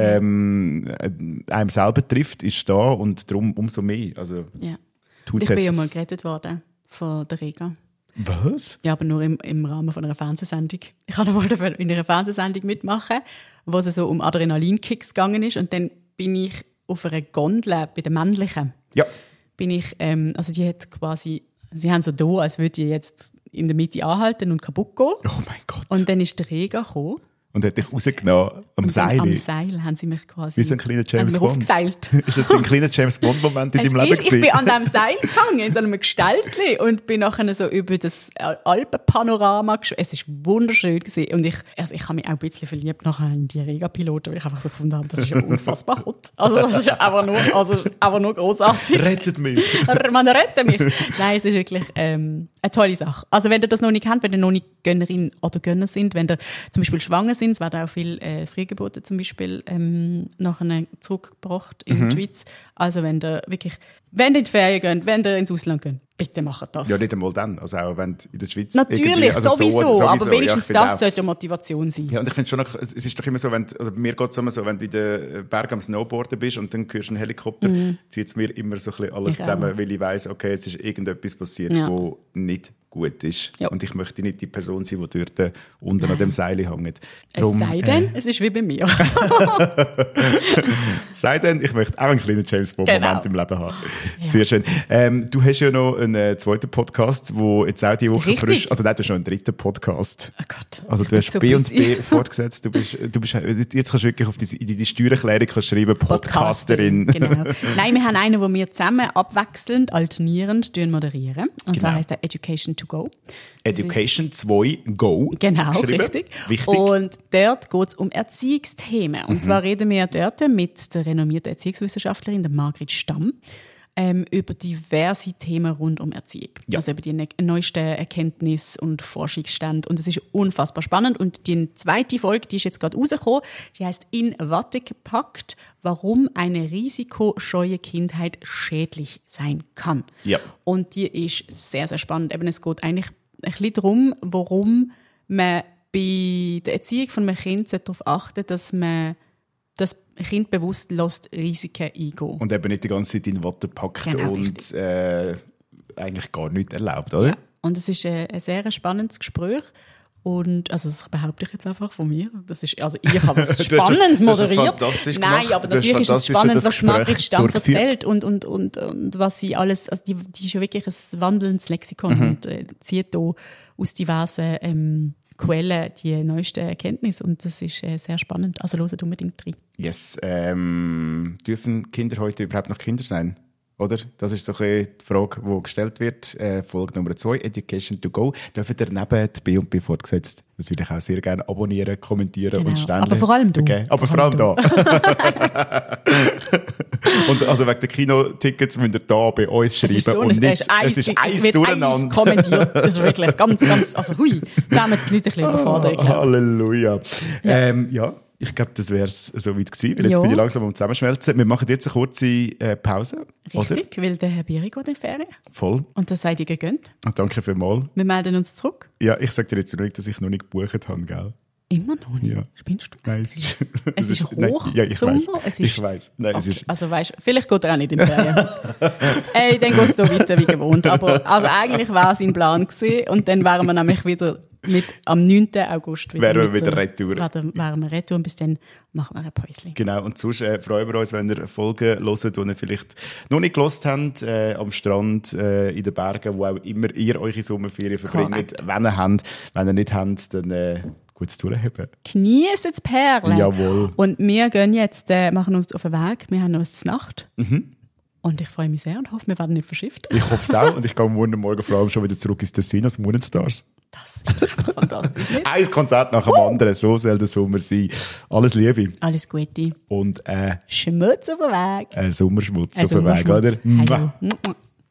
ähm, einem selber trifft, ist da und darum umso mehr. Also, ja. Ich bin ja mal gerettet worden von der Rega. Was? Ja, aber nur im, im Rahmen von einer Fernsehsendung. Ich habe mal in einer Fernsehsendung mitmachen, wo es so um Adrenalinkicks gegangen ist. Und dann bin ich auf einer Gondel bei den männlichen. Ja. Bin ich, ähm, also die hat quasi, sie haben so da, als würde die jetzt in der Mitte anhalten und kaputt gehen. Oh mein Gott. Und dann ist der Rega gekommen. Und hat dich rausgenommen am Seil? Am Seil haben sie mich quasi wie so ein kleiner James Bond. Aufgeseilt. Ist das ein kleiner James Bond-Moment in deinem Leben gewesen? Ich bin an diesem Seil gehangen, in so einem Gestaltli und bin nachher so über das Alpenpanorama geschwommen. Es war wunderschön gewesen. Und ich, also ich habe mich auch ein bisschen verliebt nachher in die Rega-Piloten, weil ich einfach so gefunden habe, das ist ja unfassbar hot. Also das ist einfach nur, also einfach nur grossartig. Rettet mich. Man rettet mich. Nein, es ist wirklich ähm, eine tolle Sache. Also wenn ihr das noch nicht kennt, wenn ihr noch nicht Gönnerin oder Gönner sind, wenn ihr zum Beispiel schwanger sind, es werden auch viele äh, Frühgeburten zum Beispiel ähm, nachher zurückgebracht in mhm. die Schweiz. Also wenn ihr wirklich, wenn ihr in die Ferien geht, wenn ihr ins Ausland geht, bitte macht das. Ja, nicht einmal dann. Also auch wenn in der Schweiz natürlich, also so, sowieso, sowieso, aber wenigstens ja, das sollte Motivation sein. Ja, und ich finde schon noch, es ist doch immer so, wenn, also bei mir geht es immer so, wenn du in den Bergen am Snowboarden bist und dann hörst du einen Helikopter, mhm. zieht es mir immer so ein bisschen alles ich zusammen, auch. Weil ich weiss, okay, jetzt ist irgendetwas passiert, ja. wo nicht gut ist. Ja. Und ich möchte nicht die Person sein, die dort unten an dem Seil hängt. Drum, es sei denn, äh, es ist wie bei mir. Sei denn, ich möchte auch einen kleinen James Bond-Moment genau. im Leben haben. Ja. Sehr schön. Ähm, du hast ja noch einen äh, zweiten Podcast, wo jetzt auch die Woche Richtig. frisch, also nein, du hast noch einen dritten Podcast. Oh Gott. Also du hast so B und B fortgesetzt. Du bist, du bist, jetzt kannst du wirklich auf die, in die Steuererklärung schreiben, Podcasterin. Genau. Nein, wir haben einen, wo wir zusammen abwechselnd, alternierend moderieren. Und genau. zwar heisst der Education to Go. Education zwei Go. Genau, richtig. Wichtig. Und dort geht es um Erziehungsthemen. Und mhm. zwar reden wir dort mit der renommierten Erziehungswissenschaftlerin, der Margrit Stamm, ähm, über diverse Themen rund um Erziehung. Ja. Also über die ne- neuesten Erkenntnisse und Forschungsstände. Und es ist unfassbar spannend. Und die zweite Folge, die ist jetzt gerade rausgekommen, die heisst «In Watte gepackt, warum eine risikoscheue Kindheit schädlich sein kann». Ja. Und die ist sehr, sehr spannend. Eben, es geht eigentlich ein bisschen darum, warum man bei der Erziehung von einem Kind darauf achten, dass man das Kind bewusst lässt, Risiken eingehen. Und eben nicht die ganze Zeit in Watte packt genau, und äh, eigentlich gar nichts erlaubt, oder? Ja. Und es ist ein, ein sehr spannendes Gespräch. Und, also das behaupte ich jetzt einfach von mir. Das ist, also ich habe es spannend moderiert. Nein, aber natürlich ist es spannend, was Margrit Stamm erzählt und, und, und, und was sie alles, also die, die ist ja wirklich ein wandelndes Lexikon mhm. und äh, zieht da aus diversen ähm, Quellen die neuesten Erkenntnisse und das ist äh, sehr spannend. Also hört unbedingt rein. Yes. Ähm, dürfen Kinder heute überhaupt noch Kinder sein? Oder? Das ist so die Frage, die gestellt wird. Äh, Folge Nummer zwei, Education to go. Dürfen ihr neben die B und B fortgesetzt? Das würde ich auch sehr gerne abonnieren, kommentieren Genau. und Sterne Aber vor allem du. vergeben. Aber vor allem, vor allem da. Und also wegen den Kinotickets müsst ihr da bei uns schreiben. Es ist so, und es nicht, ist eins, es ist es eins wird durcheinander. eins kommentiert. Das ist wirklich ganz, ganz, also hui, da haben wir die Leute ein bisschen überfordert. Oh, Halleluja. Ja. Ähm, ja. Ich glaube, das wäre es soweit gewesen, weil jetzt ja. bin ich langsam am Zusammenschmelzen. Wir machen jetzt eine kurze äh, Pause. Richtig, oder? Weil der Herr Biri geht in die Ferien. Voll. Und das seid ihr gegönnt. Und danke vielmals. Wir melden uns zurück. Ja, ich sage dir jetzt nicht, dass ich noch nicht gebucht habe, gell? Immer noch nicht? Ja. Spinnst du? Nein, es ist... Es ist Hochsommer. Ja, ich weiß. Es ist, ich weiß. Nein, es okay. ist... Also weißt, vielleicht geht er auch nicht in die Ferien. Ey, dann geht es so weiter wie gewohnt. Aber also eigentlich war es sein Plan gewesen. Und dann wären wir nämlich wieder mit am neunten August wieder, wären wir mit, wieder so, retour. Wären, wären wir retour und bis dann machen wir ein Päuschen. Genau, und sonst äh, freuen wir uns, wenn ihr Folgen hört, die ihr vielleicht noch nicht gehört habt, äh, am Strand, äh, in den Bergen, wo auch immer ihr eure Sommerferien verbringt. Correct. Wenn ihr habt, wenn ihr nicht habt, dann äh, gutes Durchheben. Genießt die Perlen. Jawohl. Und wir gehen jetzt, äh, machen uns auf den Weg. Wir haben noch eine Nacht. Mhm. Und ich freue mich sehr und hoffe, wir werden nicht verschifft. Ich hoffe es auch. Und ich gehe morgen Morgen vor allem schon wieder zurück ins Tessin als Morgenstars. Das ist doch einfach fantastisch. Nicht? Ein Konzert nach dem uh. anderen. So soll der Sommer sein. Alles Liebe. Alles Gute. Und äh, Schmutz auf den Weg. ein Sommerschmutz Ein auf dem Weg, Sommerschmutz. oder? Hallo.